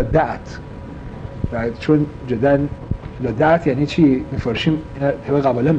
لدعت، چون جدا لدعت یعنی چی؟ میفارشیم طبق قبالا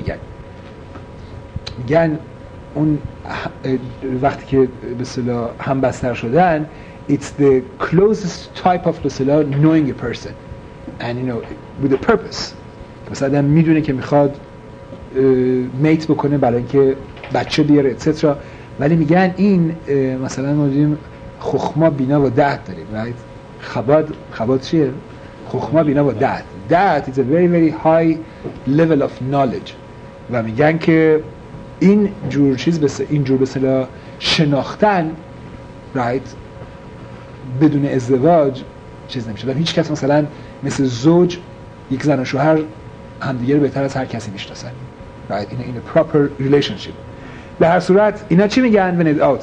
میگن اون وقتی که به اصطلاح هم بستر شدن it's the closest type of به اصطلاح knowing a person and you know with a purpose. مثلا میدونه که میخواد میت بکنه برای اینکه بچه بیاره etc. ولی میگن این مثلا ما دیدیم خخما بینا و دعت داریم right؟ خباد چیه؟ خخما بینا و دعت is a very very high level of knowledge و میگن که این جور چیز این جور به اصطلاح شناختن right بدون ازدواج چیز نمیشه. و هیچ کس مثلا مثل زوج یک زن و شوهر همدیگه رو بهتر از هر کسی میشناسن right in a proper relationship. به هر صورت اینا چی میگن when it out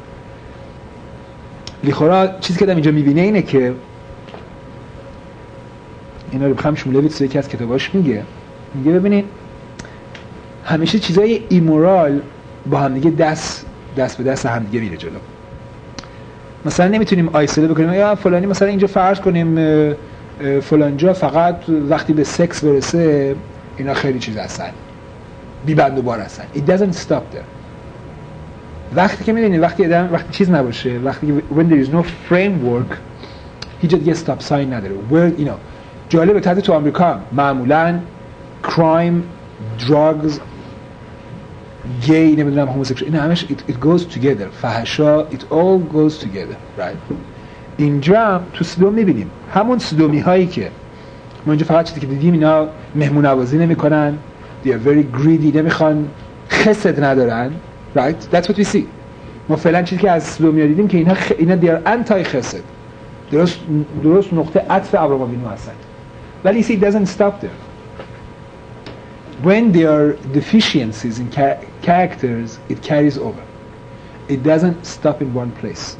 لیخورا چیزی که آدم اینجا میبینه اینه که اینا رو بخوام شمولویتس یکی از کتاباش میگه ببینید همیشه چیزای ایمورال با هم دیگه دست به دست هم دیگه میره جلو. مثلا نمیتونیم آیسوله بکنیم یا فلانی مثلا اینجا فرض کنیم فلانجا فقط وقتی به سکس برسه اینا خیلی چیز هستن بی بند و بار هستن. It doesn't stop there. وقتی که میدونید وقتی چیز نباشه وقتی when there is no framework هیچ دیگه stop sign نداره. where you know جالبه تحت تو آمریکا معمولاً crime drugs gay نمیدونم homosexual اینا همش it goes together فحشا it all goes together right. اینجا تو سدوم میبینیم همون سدومی هایی که ما اینجا فقط چیزی که دیدیم اینا مهمون نوازی نمیکنن they are very greedy نمیخوان خسد ندارن right that's what we see. ما فعلا چیزی که از سدومی ها دیدیم که اینا they are anti خسد درست نقطه عطف ابراهام آوینو هستن ولی it doesn't stop there. When there are deficiencies in characters, it carries over. It doesn't stop in one place.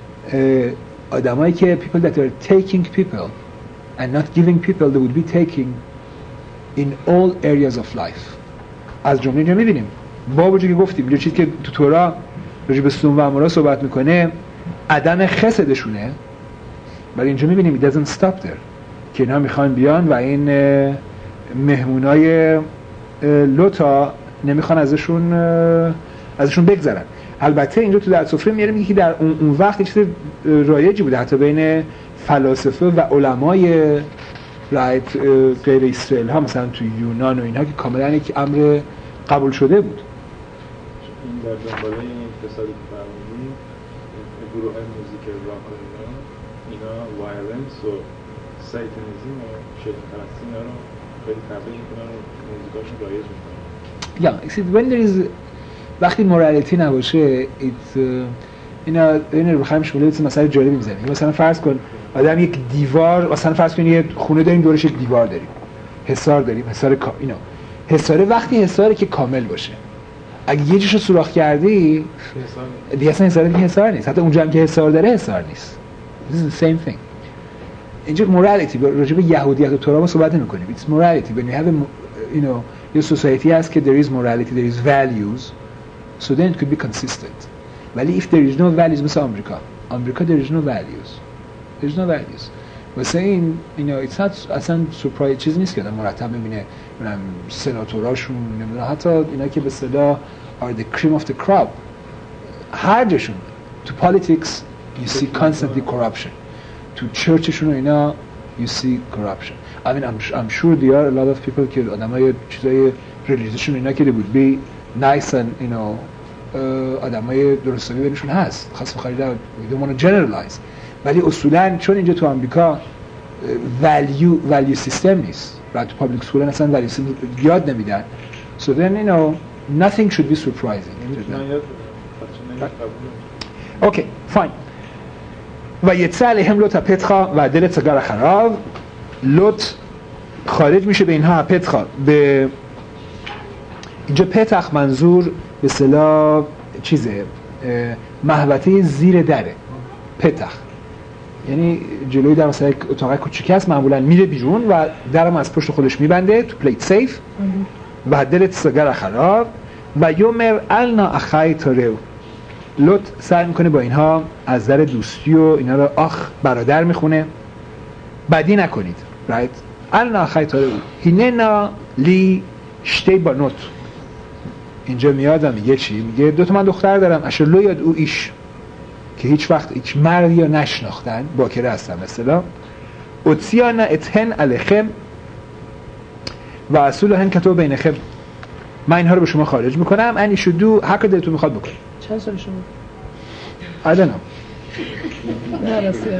آدمایی که people that are taking people and not giving people, they would be taking in all areas of life. از جمله اینجا میبینیم با وجود که گفتیم اینجا چیزی که تو تورا راجع به سدوم و عمورا صحبت میکنه عدم خسدشونه ولی اینجا میبینیم it doesn't stop there که اینا میخوان بیان و این مهمونای لوتا نمیخوان ازشون بگذرن. البته اینجا تو در سفره میاره که در اون وقت چیز رایجی بوده حتی بین فلاسفه و علمای رایت غیر اسرائیل ها مثلا تو یونان و اینها که کاملا یک امر قبول شده بود. این در دنباله این اقتصادی که فرمودی گروه موزیک راک اینا وایلنس و سایتانیسم و شیطان پرستی اینا رو خیلی تبلیغ میکنن و موزیکاشون رایج میکنن. وقتی مورالیتی نباشه اینا رو بخوایم شموله مثلا جالبی میزنیم. مثلا فرض کن آدم یک دیوار مثلا فرض کن یه خونه داریم دورش یک دیوار داریم حصار داریم اینا حصاره وقتی حصاره که کامل باشه اگه یه جوشو سوراخ کردی دیگه اصلا حصار دیگه حصار نیست حتی اونجا هم که حصار داره حصار نیست. This is the same thing. اینجا مورالیتی راجع به یهودیت و تورا ما صحبت نمی‌کنیم. It's morality when you have a یه سوسایتی هست که there is morality there is values so then it could be consistent. ولی if there is no values مثل آمریکا there is no values واسه این it's not اصلا surprise چیز نیست که آدم مرتب می‌بینه سناتوراشون نمیدونم حتی اینا که به اصطلاح are the cream of the crop هر جاشون تو politics you see constantly corruption تو چرچشون و اینا you see corruption. I mean I'm sure there are a lot of people که آدمای چیزای ریلیجیشون اینا که would be nice and آدمای درستابی بینشون هست خاص بخواهی we don't want to generalize ولی اصولاً چون اینجا تو آمریکا value system نیست و تو پابلیک سکول اصلا value system یاد نمیدن so then nothing should be surprising. Okay fine. و یتسع علیهم لوط پتخا و دل سگار خراب لوط خارج میشه به اینها پتخا به اینجا پتخ منظور به اصطلاح چیزه محوطه زیر دره پتخ یعنی جلوی در مثلا اتاق کوچیک است معمولا میره بیرون و درم از پشت خودش میبنده تو پلیت سیف و دلت سگر خراب و یومر النا اخای تارو لوط سعی میکنه با اینها از در دوستی و اینا رو برادر میخونه بدی نکنید right انا خیتاره هیننا لی شتی بانوت. اینجا میاد و میگه چی؟ میگه 2 تا من دختر دارم اشلو یاد او ایش که هیچ وقت هیچ مردی یا نشناختن باکره هستن مثلا اتسیانا اتهن علیخم و اصول هن کتو بینخم من اینها رو به شما خارج میکنم انی شدو هر که دلتون میخواد بکنید. چند سال شما؟ I don't know. نه راستی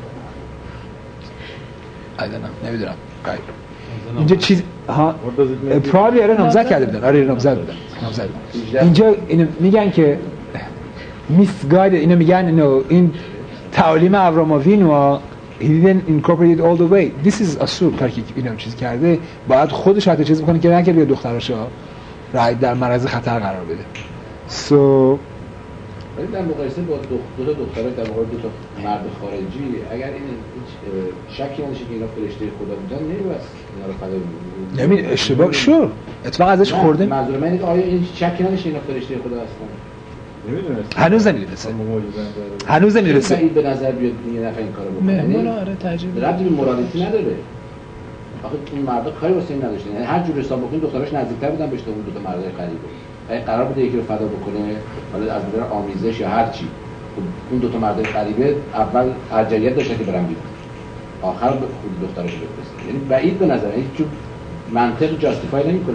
I don't know. نمیدونم. اینجا چیز ها probably آره نامزد کرده بودن. آره نامزد بودن. اینجا اینو میگن که misguided اینو میگن اینو این تعالیم ابرامووین he didn't incorporate it all the way. This is assumed کاری که اینو چیز کرده باید خودش حتی چیز بکنه که نگه بیا دختراشو در معرض خطر قرار بده. So ولی در مقایسه با دو تا دخترک در مقابل 2 تا مرد خارجی اگر این شکی نشه که اینا فرشته خدا بودن نمی‌بست اینا رو فدا می‌کنه. نمی اشتباه شو اتفاقا ازش خورده. منظور من اینه که آیا این شکی نشه اینا فرشته خدا هستن؟ نمی‌دونست. هنوز نمی‌رسه. بعید به نظر بیاد یه نفر این کارو بکنه. مهمون آره تجربه. ربطی به مورالیتی نداره. آخه این مردا کاری واسه این نداشتن. یعنی هر جور حساب بکنید دختراش نزدیک‌تر بودن بهش تا اون 2 تا مرد غریبه. اگه قرار بوده یکی رو فدا بکنه حالا از نظر آمیزش یا هر چی اون 2 تا مرد غریبه اول ارجحیت داشتن که برن بیرون آخر به خود دخترش بفرسته. یعنی بعید به نظر هیچ چون منطق جاستیفای نمی‌کنه.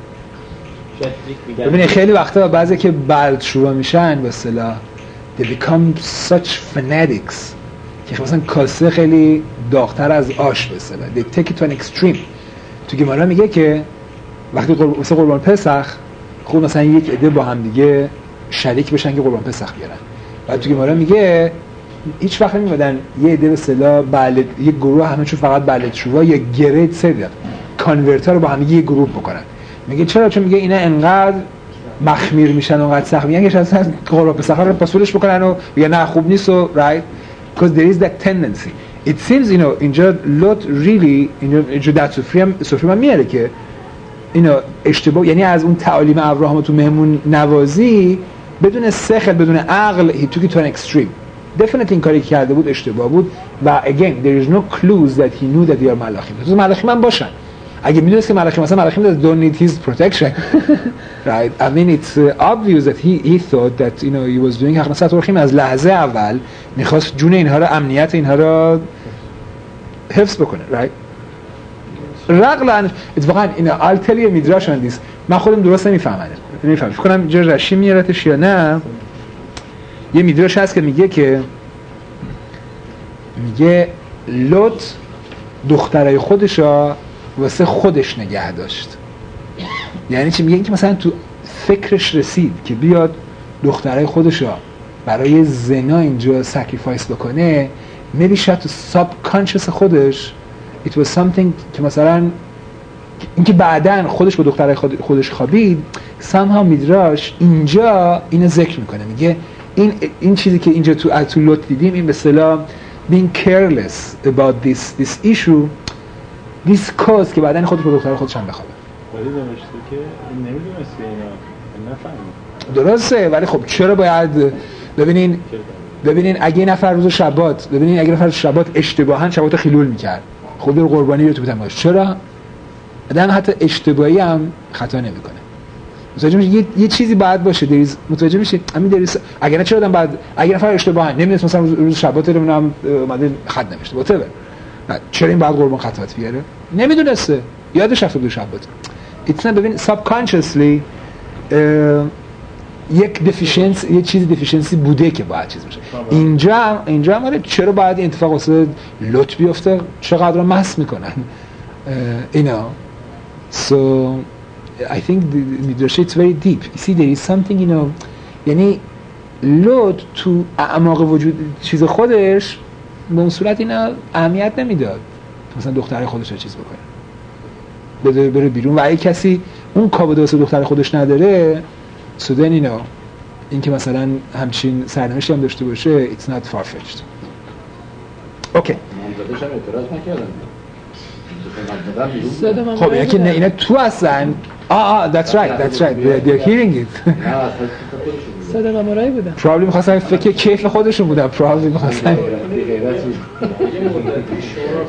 ببینید خیلی وقتا بعضی که بلد شروع میشن به اصطلاح they become such fanatics که مثلا کاسه خیلی داغ‌تر از آش به اصطلاح they take it to an extreme. تو گمارا میگه که وقتی مثلا قربان پسخ خود مثلا یک عده با هم دیگه شریک بشن که قربان پسخ بیارن. بعد تو گمارا میگه هیچ وقت نمیادن یه عده به اصطلاح بلد یک گروه همشون فقط بلدشوها یا گرید سید کانورتر رو با هم دیگه یک گروه بکنن. میگه چرا؟ چون میگه اینا انقدر مخمیر میشن و انقدر سخت میگن که اصلا قربان پسخ رو پاسولش بکنن و میگه نه خوب نیست و right because there is that tendency. It seems اینجا لوط really اینجا در سفری من میاره که اینو اشتباه یعنی از اون تعالیم ابراهام تو مهمون نوازی بدون سخل بدون عقل he took it to an extreme. definitely این کاری که کرده بود اشتباه بود و again there is no clues that he knew that they are ملاخیم. تو ملاخیم هم باشن اگه میدونست که ملاخیم مثلا ملاخیم don't need his protection right I mean it's obvious that he thought that he was doing حق مثلا ترخیم از لحظه اول میخواست جون اینها رو امنیت اینها رو حفظ بکنه right رقلا اتفاقا اینا I'll tell you میدراش on this من خودم درست نمیفهمم فکر کنم اینجا رشی میارتش یا نه. یه میدراش هست که میگه لوط دخترای خودشا واسه خودش نگه داشت. یعنی چی؟ میگه اینکه مثلا تو فکرش رسید که بیاد دخترای خودشا برای زنا اینجا سکریفایس بکنه maybe شاید تو ساب کانشس خودش it was something که مثلا اینکه بعدن خودش با دخترای خودش خوابید somehow میدراش اینجا اینو ذکر میکنه. میگه این چیزی که اینجا تو لوط دیدیم این به اصطلاح being careless about this issue this cause که بعدن خودش با دخترای خودش هم بخوابه. ولی نوشته که نمیدونست که اینا نفهمید. درسته ولی خب چرا باید ببینین اگه نفر روز شبات اشتباهاً شبات خیلول میکرد خود رو قربانی رو تو بتم باشه چرا؟ آدم حتی اشتباهی هم خطا نمیکنه. متوجه میشه یه چیزی باید باشه متوجه میشه اگه نه چرا آدم بعد اگه نفر اشتباهاً نمیدونست مثلا روز شبات رو منم اومده خط نوشته whatever چرا این بعد قربان خطات بیاره؟ نمیدونسته یادش رفته روز شبات. it's not ببین subconsciously یک دفیشنسی یه چیزی دفیشنسی بوده که باید چیز بشه. اینجا هم چرا باید این اتفاق واسه لوط بیفته چقدر مست میکنن اینا. so I think the midrash it's very deep. You see there is something یعنی لوط تو اعماق وجود چیز خودش به اون صورت اینا اهمیت نمیداد مثلا دختر خودش رو چیز بکنه بره بیرون و اگه کسی اون کابوده واسه دختر خودش نداره سودن این که مثلا همچین سرنوشتی هم داشته باشه it's not far fetched. اوکی منظورش هم اعتراض نکردن خب اینا که اینا تو هستن. that's right they're hearing it. صدق امورایی بودن. probably می‌خواستن فکر کیف خودشون بودن. probably می‌خواستن یه مدت پیش شورا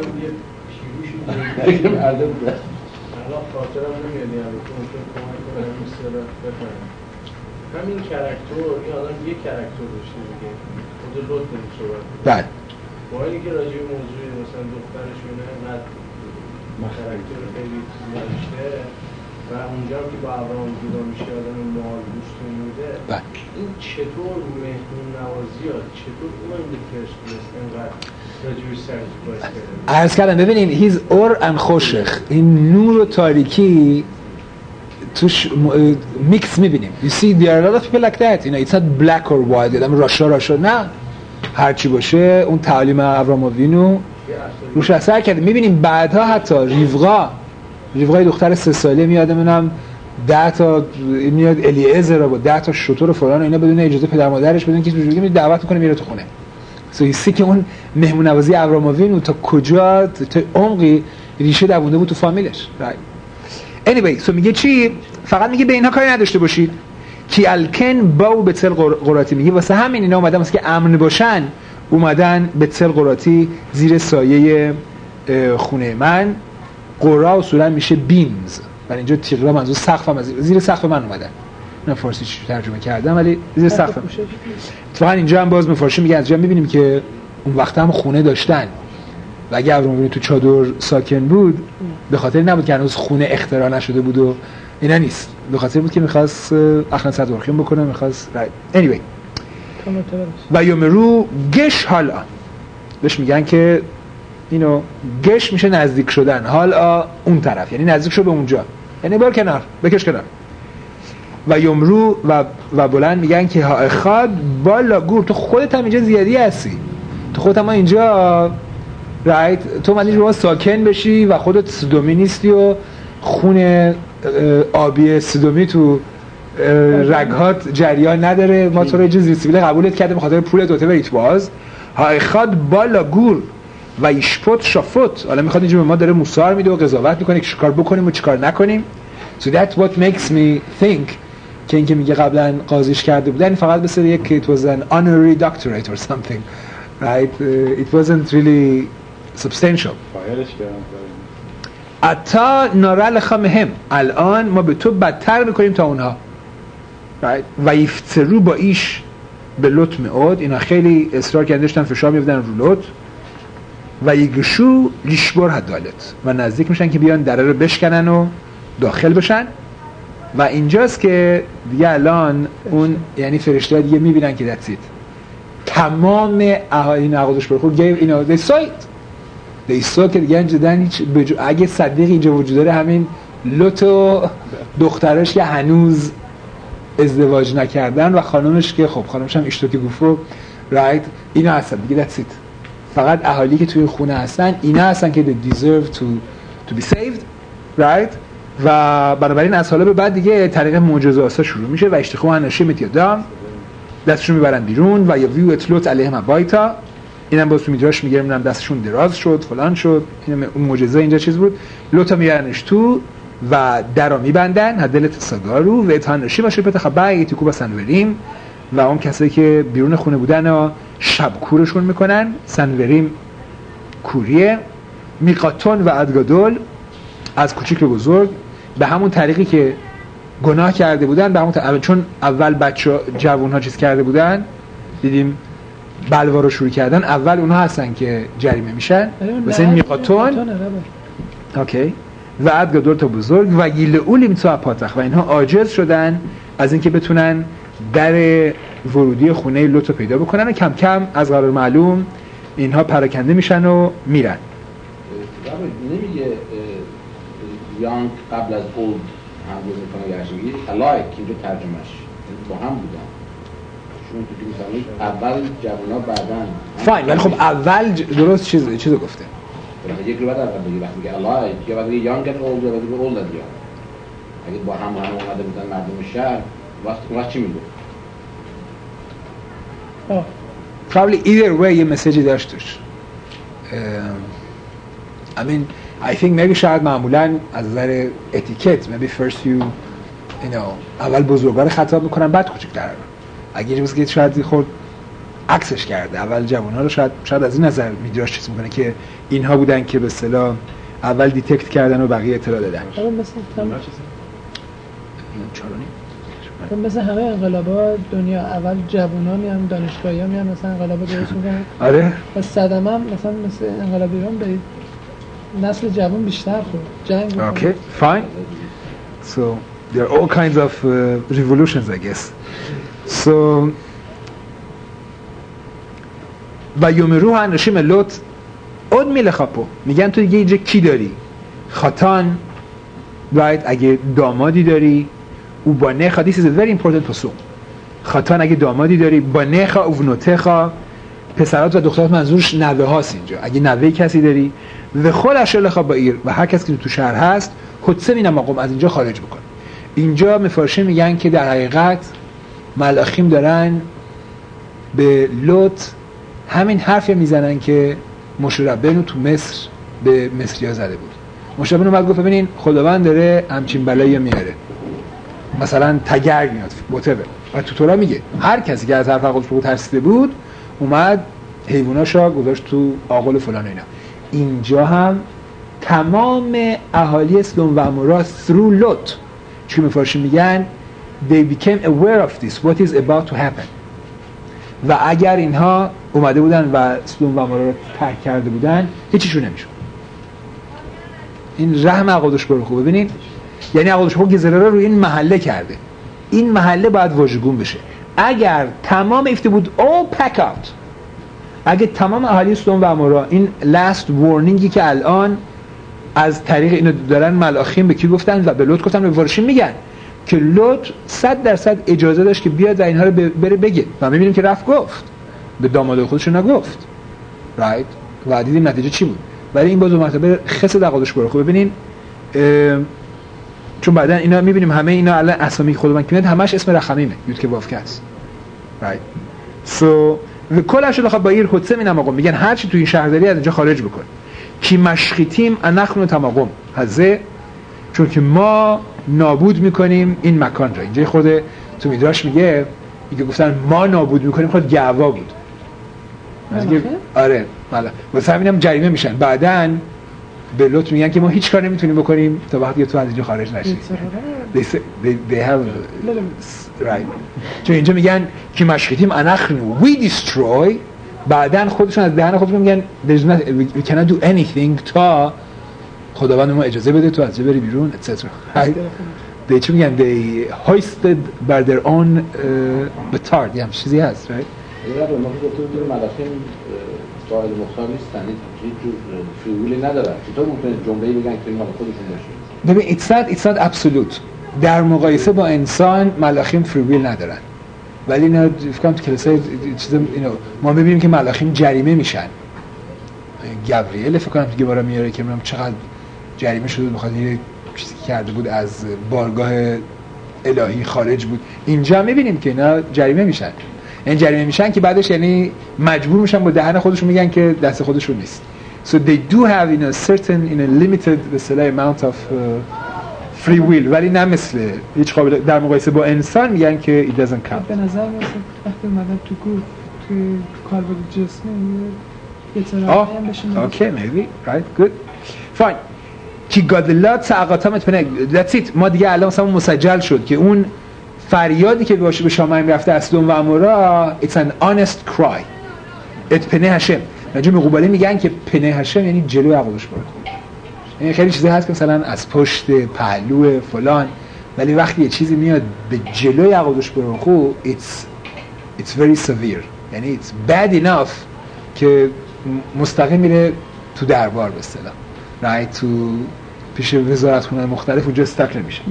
فکر مردم بودن. الان خاطرم نمیاد یعنی که ممکن کمک کنه این اصطلاح بفهمم. همین کاراکتر این آدم یه کاراکتر داشته دیگه. خود لطف داریم صحبت. بله. با اینی که راجع به موضوع مثلا دخترشونه انقدر کاراکتر خیلی داشته و اونجا که با ابراهام جدا میشه آدم مال گوشت میده. این چطور مهمون نوازی ها چطور اون این پرسپلس انقدر راجع به سرش باعث کرده؟ عرض کردم ببینین هیز اور ان خوشخ این نور و تاریکی توش میکس میبینیم. You see there are a lot of people like that. You know it's not black or white. آدم راشا نه. هر چی باشه اون تعالیم ابرامووینو روش اثر کرده. میبینیم بعدها حتی ریوقای دختر 3 ساله میاد منم 10 تا میاد الیعزر با 10 تا شتر فلان و اینا بدون اجازه پدر مادرش بدون که چجوری دعوت میکنه میره تو خونه. سو که اون مهمون نوازی ابرامووین تا کجا تا عمقی ریشه دوونده بود تو فامیلش. anyway سو میگه چی؟ فقط میگه به اینها کاری نداشته باشید کی الکن باو به تل قراتی. میگه واسه همین اینا اومدن واسه که امن باشن اومدن به تل قراتی زیر سایه خونه من. قرا اصولا میشه بیمز و اینجا تیغرا منظور سقفم زیر سقف من اومدن. من فارسی ترجمه کردم ولی زیر سقف اتفاقا اینجا هم باز به فارسی میگن. اینجا میبینیم که اون وقت هم خونه داشتن و اگه ابراهیم تو چادر ساکن بود به خاطر نبود که هنوز خونه اختراع نشده بود و اینا نیست، به خاطر بود که میخواست اخنس صدورخیم بکنه، میخواست anyway. و یومرو گش حالا بهش میگن که اینو گش میشه نزدیک شدن، حالا اون طرف یعنی نزدیک شو به اونجا، یعنی بر کنار بکش کنار. و یومرو و بلند میگن که خاد بالا گور تو خودت هم اینجا زیادی هستی، تو خودت هم اینجا تو من اینجا ساکن بشی و خودت سدومی نیستی و خون آبی سدومی تو رگهات جریان نداره، ما تو رو جزئی سیبیل قبولت کرده به خاطر پول دوته بریت باز های خاد بالا گور و ایشپوت شافوت. حالا میخواد اینجا به ما داره موسار میده و قضاوت میکنه که چیکار بکنیم و چیکار نکنیم. So that's what makes me think که اینکه میگه قبلا قاضیش کرده بودن فقط بسید یک it was an honorary doctorate or something, right? It wasn't really substantial. فایلش کردن اتا نارا لخا مهم، الان ما به تو بدتر میکنیم تا اونها، right? و یفترو با ایش به لطم عود، اینا خیلی اصرار کردن داشتن فشار می‌آوردن رو لط و یگشو لیشبر هدالت و نزدیک میشن که بیان دره رو بشکنن و داخل بشن. و اینجاست که دیگه الان اون یعنی فرشته دیگه میبینن که that's it. تمام اهالی نقادش برخور گیو اینا they saw it. they saw که دیگه جدن اگه صدیق اینجا وجود داره همین لط و دخترش که هنوز ازدواج نکردن و خانمش که خب خانمش هم اشتوک گوفو right اینا هستن دیگه that's it. فقط اهالی که توی خونه هستن اینا هستن که they deserve to be saved right. و بنابراین از حالا به بعد دیگه طریق معجزه‌ها شروع میشه و اشتخو هنشی متیادام دستشون میبرن بیرون و یا ویو اطلوت علیهم بایتا، اینم باز تو میدراش میگه میرم دستشون دراز شد فلان شد، این اون معجزه اینجا چیز بود. لوتا میارنش تو و درا میبندن هدلت ساگارو و اتهانشی باشه پت خبای تیکو با سنوریم و اون کسایی که بیرون خونه بودن و شب کورشون میکنن. سنوریم کوریه، میقاتون و ادگادول از کوچیک به بزرگ به همون طریقی که گناه کرده بودن، به همون چون اول بچه جوان‌ها چیز کرده بودن دیدیم بلوا رو شروع کردن، اول اونها هستن که جریمه میشن مثل میقاتون اوکی و ادگادول تا بزرگ و گیلئولیم تو اپاتخ و اینها عاجز شدن از اینکه بتونن در ورودی خونه لوط رو پیدا بکنن و کم کم از قرار معلوم اینها پراکنده میشن و میرن. نمیگه یانگ قبل از اولد هم گذاری کنه گرشنگی alike اینجا ترجمهش با هم بودن چون تو که میسمید اول جوان ها بعدن فاین ولی خب اول درست چیزو گفته یک رو بعد اول بگی وقتی میگه alike یا بعد میگه یانگ and old یا بعد میگه old and young. اگه با هم اومده بودن مردم شهر وقت چی میگه؟ probably either way یه مسیجی داشتش. I mean I think maybe شاید معمولاً از نظر اتیکت maybe first you know اول بزرگا رو خطاب میکنن بعد کوچیک‌ترا. اگه چیزی که شاید خود عکسش کرده اول جوان‌ها رو شاید از این نظر میدراش چیز میکنه که اینها بودن که به اصطلاح اول دیتکت کردن و بقیه اطلاع دادن. مثلا همه انقلاب‌ها دنیا اول جوونا میان دانشگاهی‌ها میان مثلا انقلاب درست میکنن. آره. و صدمه هم مثل انقلاب ایران به نسل جوان بیشتر خورد. جنگ. Okay, fine. So there are all kinds of revolutions, I guess. So و یومروح انشیم لوط اون میل خاپو میگن تو دیگه اینجا کی داری؟ خاتان right اگه دامادی داری او با نخا this is a very important پسوم. خاتان اگه دامادی داری با نخا او نوتخا پسرات و دخترات منظورش نوه هاست اینجا اگه نوه کسی داری و خل اشل خابائیر و هر کسی که تو شهر هست خودسه می نماقم از اینجا خارج بکن. اینجا مفارشین میگن که در حقیقت ملاخیم دارن به لوط همین حرفی میزنن که موشه ربینو تو مصر به مصریا زده بود. موشه ربینو اومد گفت ببینین خداوند داره همچین بلایی میاره مثلا تگرگ میاد whatever و تو تورا میگه هر کسی که از حرف خودش رو ترسیده بود اومد حیواناشو گذاشت تو آغل فلان اینا. اینجا هم تمام اهالی سدوم و عمورا through Lot چی مفارشی میگن they became aware of this what is about to happen و اگر اینها اومده بودن و سدوم و عمورا رو ترک کرده بودن هیچیشون نمیشد. این رحم عقادش برو خوب ببینید یعنی عقادش برو گزره رو روی این محله کرده. این محله باید واژگون بشه. اگر تمام افته بود all pack out اگه تمام اهالی سدوم و عمورا این last warningی که الان از طریق اینو دارن ملاخیم به کی گفتن و به لوط گفتن به وارشین میگن که لوط 100% اجازه داشت که بیاد و اینها رو بره بگه و میبینیم که رفت گفت به داماد خودش نگفت رایت و دیدیم نتیجه چی بود. ولی این باز مرتبه خس دقادش برو خب ببینین چون بعدن اینا میبینیم همه اینا الان اسامی خودمون که میاد همش اسم رخمیمه یود که وافکس رایت سو و کلش رو با ایر خودسه مینم میگن هر چی تو این شهرداری از اینجا خارج بکن کی مشخیتیم انخنو تماقم هزه چون که ما نابود میکنیم این مکان را. اینجا خود تو میدراش میگه گفتن ما نابود میکنیم خود گعوا بود آره بله واسه همینم جریمه میشن بعدن به لوط میگن که ما هیچ کار نمیتونیم بکنیم تا وقتی تو از اینجا خارج نشی. they have right چون اینجا میگن که مشخیتیم انخنو we destroy بعدن خودشون از دهن خودشون میگن we cannot do anything تا خداوند ما اجازه بده تو از جا بری بیرون etc. they چی میگن they hoisted by their own petard یه هم چیزی هست right یه رو ما گفتیم که ملاخیم قائل مختار نیستن هیچ جور فیولی ندارن چطور ممکنه جمله‌ای بگن که مال خودشون باشه. ببین it's not absolute در مقایسه با انسان ملاخیم فریویل ندارن ولی اینا فکرم تو کلاسای چیزا ما می‌بینیم که ملاخیم جریمه میشن. گابریل فکر کنم دیگه بارا میاره که میگم چقدر جریمه شده بخاطر یه چیزی که کرده بود از بارگاه الهی خارج بود. اینجا می‌بینیم که اینا جریمه میشن. این جریمه میشن که بعدش یعنی مجبور میشن با دهن خودشون میگن که دست خودشون نیست. So they do have in a certain in a limited amount of free will ولی نه مثل هیچ قابل در مقایسه با انسان میگن که it doesn't count. به نظر میاد وقتی اومدن تو گروه تو کاربرد جسمی یه طرفی هم بشین. Okay maybe right good fine. کی گادلات ساقاتامت پنه that's it ما دیگه الان مثلا مسجل شد که اون فریادی که باشه به شامایم رفته از سدوم و عمورا it's an honest cry ات پنه هشم. نجوم قبالی میگن که پنه هشم یعنی جلوی عقلش برد. یعنی خیلی چیزی هست که مثلا از پشت پهلو فلان ولی وقتی یه چیزی میاد به جلوی عقلش برد خو it's very severe یعنی it's bad enough که مستقیم میره تو دربار به اصطلاح right تو پیش وزارتخونه مختلف اونجا استقل میشه.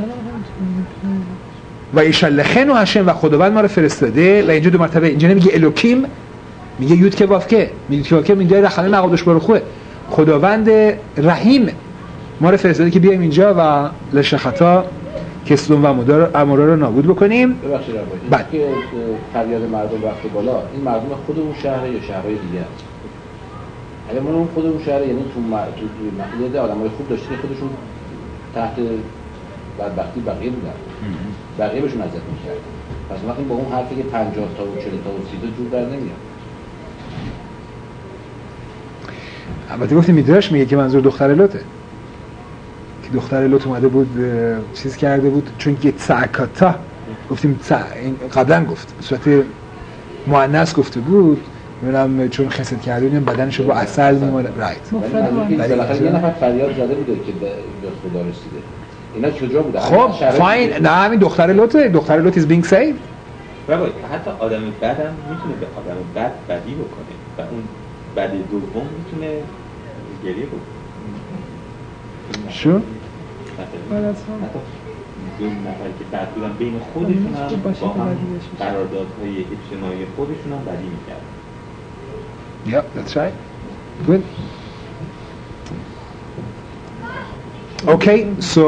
و ایشالله و هشم و خداوند ما رو فرستاده و اینجا دو مرتبه اینجا نمیگه الوکیم میگه یود که وافکه میگه که وافکه اینجا رحمه مقادش برو خوه خداوند رحیم ما رو فرستاده که بیایم اینجا و لشخطا که سدوم و عمورا رو نابود بکنیم. ببخشید بعد که فریاد مردم رفته بالا این مردم خود اون شهر یا شهرهای دیگه اگه ما اون خودمون شهر یعنی تو محله آدمای خوب داشتیم که خودشون تحت بدبختی بقیه بودن، بقیه بهشون اذیت می‌کردن. پس وقتی با اون حرفی که 50 تا و 40 تا و 30 تا جور در نمیاد. البته گفتیم میدراش میگه که منظور دختر لوطه، که دختر لوط اومده بود چیز کرده بود، چون که تسعکاتا گفتیم قبلا گفت به صورت مؤنث گفته بود، میگم چون خسد کرده بودیم بدنشو با عسل میمونه رایت. ولی بالاخره یه نفر فریاد زده بوده که به خدا رسیده. اینا کجا بوده؟ خب فاین، نه همین دختر لوطه، دختر لوط is being saved. بابا حتی آدم بد هم میتونه به آدم بد بدی بکنه و اون بد دوم میتونه گریه بکنه. شو؟ حتی دو نفر که بد بودن بین خودشون هم با هم قراردادهای اجتماعی خودشون هم بدی میکردن. Yeah, that's right. Good. Okay, so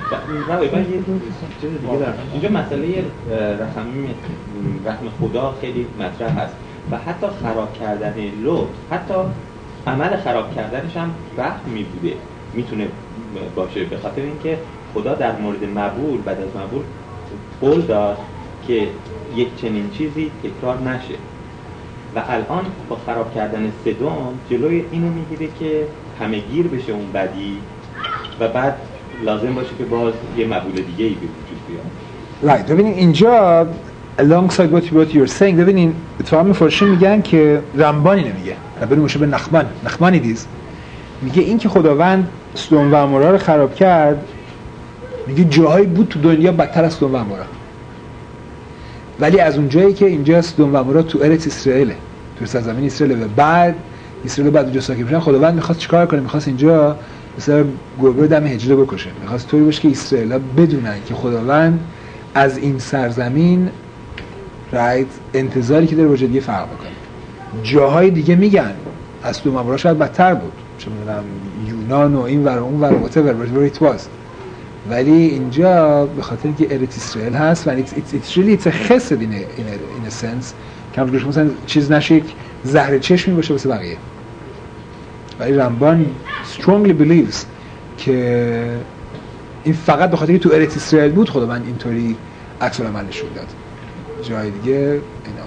اینجا مسئله رحم خدا خیلی مطرح هست و حتی خراب کردن لوط، حتی عمل خراب کردنش هم رحمی بوده میتونه باشه، به خاطر اینکه خدا در مورد مبول بعد از مبول قول داد که یک چنین چیزی تکرار نشه و الان با خراب کردن سدوم جلوی اینو میگیره که همه گیر بشه اون بدی و بعد لازم باشه که باز یه مبول دیگه ای به وجود بیاد. right. ببینید اینجا alongside what you're saying، ببینید اتفاقا مفارشین میگن که رمبانی نمیگه، ربنا موشه به نخمانی دیز میگه این که خداوند سدوم و عمورا رو خراب کرد، میگه جاهایی بود تو دنیا بدتر از سدوم و عمورا، ولی از اون جایی که اینجا سدوم و عمورا تو ارث اسرائیله، تو سرزمین اسرائیل، و بعد اسرائیل بعد اونجا ساکن میشن، خداوند میخواست چیکار کنه؟ میخواست اینجا مثلا گربه دم حجله بکشه، میخواست طوری باشه که اسرائیل‌ها بدونن که خداوند از این سرزمین رایت انتظاری که داره با جدیه فرق بکنه. جاهای دیگه میگن از سدوم و عمورا شاید بدتر بود، چه میدونم یونان و این ور اون ور whatever it was، ولی اینجا به خاطر اینکه ارث اسرائیل هست و it's really خسد in a sense که همونجوری مثلا چیز نشه زهر چشمی باشه واسه بقیه. ولی رمبان strongly believes که این فقط به خاطر اینکه تو ارث اسرائیل بود خداوند اینطوری عکس العمل نشون داد، جای دیگه اینا.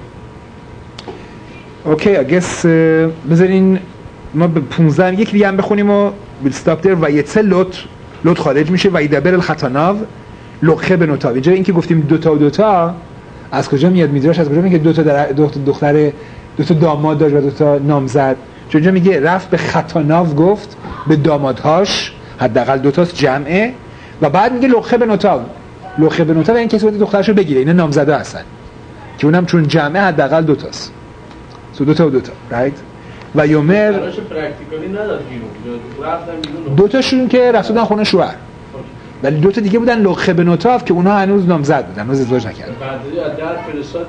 اوکی I guess بذارین ما به 15 یکی دیگه هم بخونیم و we'll stop there. و یتسه لوط خارج میشه و ایدبر الختاناو لقه به نوتاو. اینجا این که گفتیم دوتا از کجا میاد؟ میدراش از کجا میگه دوتا داماد داشت و دوتا نامزد؟ چون اینجا میگه رفت به ختاناو گفت به دامادهاش، حداقل دوتاست جمعه، و بعد میگه لقه به نوتاو. لقه به نوتاو این کسی باید دخترشو بگیره، اینا نامزده هستن که اونم چون جمعه حداقل دوتاست، سو دوتا رایت. و یومر پرکتیکالی نداد بیرون، رفتن بیرون دوتاشون که رفتن خونه شوهر، ولی دوتا دیگه بودن لقه به نوتاف که اونها هنوز نامزد بودن، هنوز ازدواج نکردن. بعد در فرستاد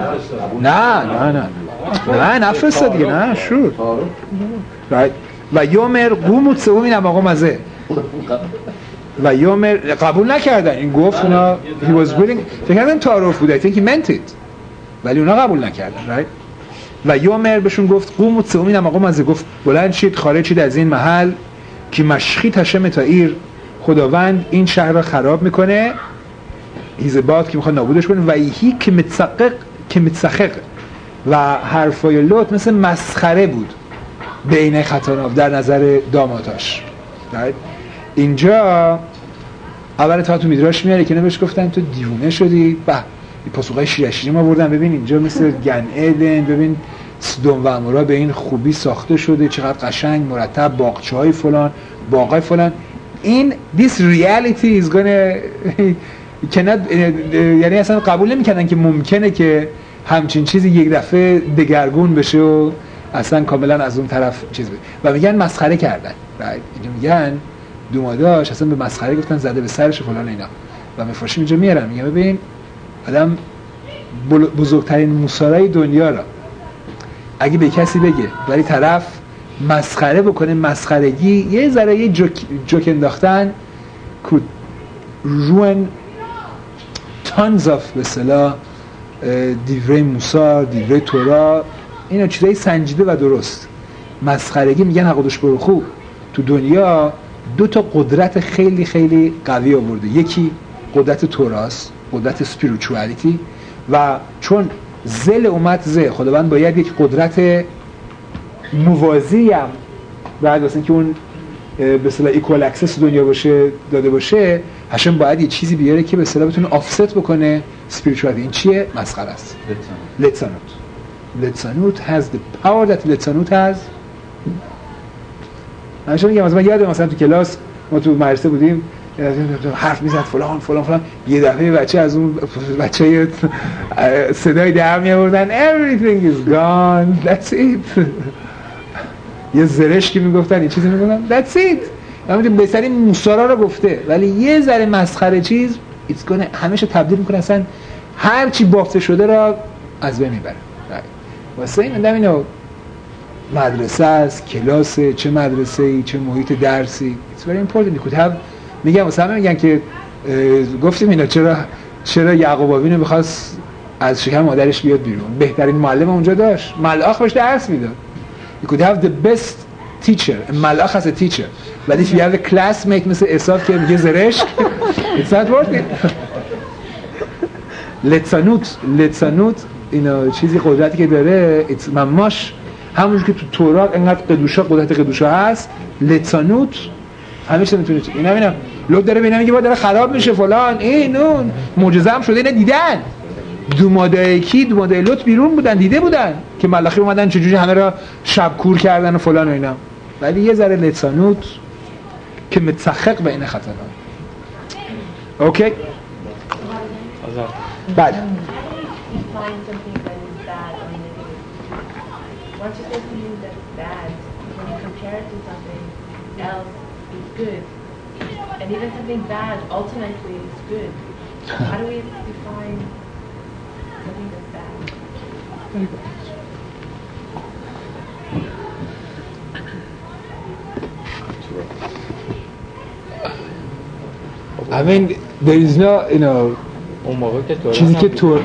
نه نفرستاد دیگه، نه شور رایت. و یومر قومو تسوم این آقا مزه و یومر قبول نکردن، این گفت اونا he was willing، فکر کردن تعارف بوده، I think he meant it، ولی اونا قبول نکردن رایت. و یومر بهشون گفت قومو تسوم این آقا مزه، گفت بلند شید خارج شید از این محل که مشخی تشم تایر، خداوند این شهر را خراب میکنه، هیزباد که میخواد نابودش کنه، و هی که متسخق و حرفای لوط مثل مسخره بود بین ختاناو در نظر داماداش. اینجا اول تا تو میدراش میاره که نبش گفتن تو دیوونه شدی، به پاسخای شیرشیری ما بردن، ببین اینجا مثل گن ایدن، ببین سدوم و عمورا به این خوبی ساخته شده، چقدر قشنگ مرتب، باغچه‌های فلان، باغای فلان. این this reality is gonna یعنی اصلا قبول نمی‌کردن که ممکنه که همچین چیزی یک دفعه دگرگون بشه و اصلا کاملا از اون طرف چیز بشه، و میگن مسخره کردن. اینجا میگن دوماداش اصلا به مسخره گفتن، زده به سرش فلان اینا، و مفرشی اینجا میارن میگن ببین آدم بزرگترین موسارای دنیا را اگه به کسی بگه ولی طرف مسخره بکنه، مسخرگی یه ذره یه جوک انداختن could ruin tons of به اصطلاح دیوره موسی، دیوره تورا، اینا چیزای سنجیده و درست. مسخرگی میگن حقودش برو خوب تو دنیا دو تا قدرت خیلی خیلی قوی آورده. یکی قدرت توراست، قدرت اسپریچوالیتی، و چون زل اومد خداوند باید یک قدرت موازی هم بعد واسه اینکه اون به اصطلاح ایکوال اکسس دنیا باشه داده باشه، هاشم باید یه چیزی بیاره که به اصطلاح بتونه آفست بکنه اسپریچوالیتی. این چیه؟ مسخره است. لتسانوت has the power that لتسانوت has. همیشه میگم من یادم مثلا تو کلاس ما تو مدرسه بودیم حرف میزد فلان فلان فلان، یه دفعه بچه از اون بچه‌ی صدای در می آوردن everything is gone that's it. یه زرشکی میگفتن یه چیزی میگفتن that's it. همین بهتری موسارا رو گفته، ولی یه ذره مسخره چیز it's gonna همیشه تبدیل میکنه اصلا هر چی بافته شده را از بین میبره. واسه این آدم اینو مدرسه است، کلاسه، چه مدرسه‌ای چه محیط درسی it's very important. you could have میگم مثلا میگن که گفتیم اینا چرا یعقوب آوینو می‌خواست از شکم مادرش بیاد بیرون، بهترین معلم اونجا داشت، ملاخ بهش درس میداد. you could have the best teacher ملاخ as a teacher but if you have a classmate مثل اساف که میگه زرشک it's not worth it. لتسانوت اینا چیزی قدرتی که داره مماش همونجور که تو تورات انقدر قدوشا قدرت قدوشا هست، لتسانوت همیشه میتونه اینا لوط داره ببینم میگه با داره خراب میشه فلان این اون معجزه هم شده. اینا دیدن دو مادای لوط بیرون بودن، دیده بودن که ملاخی اومدن چجوری همه را شب کور کردن و فلان و اینا، ولی یه ذره لتسانوت که متسخق به این خطرها. اوکی بعد once you say something that's bad, when you compare it to something else, it's good. And even something bad, ultimately, is good. How do we define something that's bad? Very good. I mean, there is no, you know, اون موقع که تورا چیزی که تورا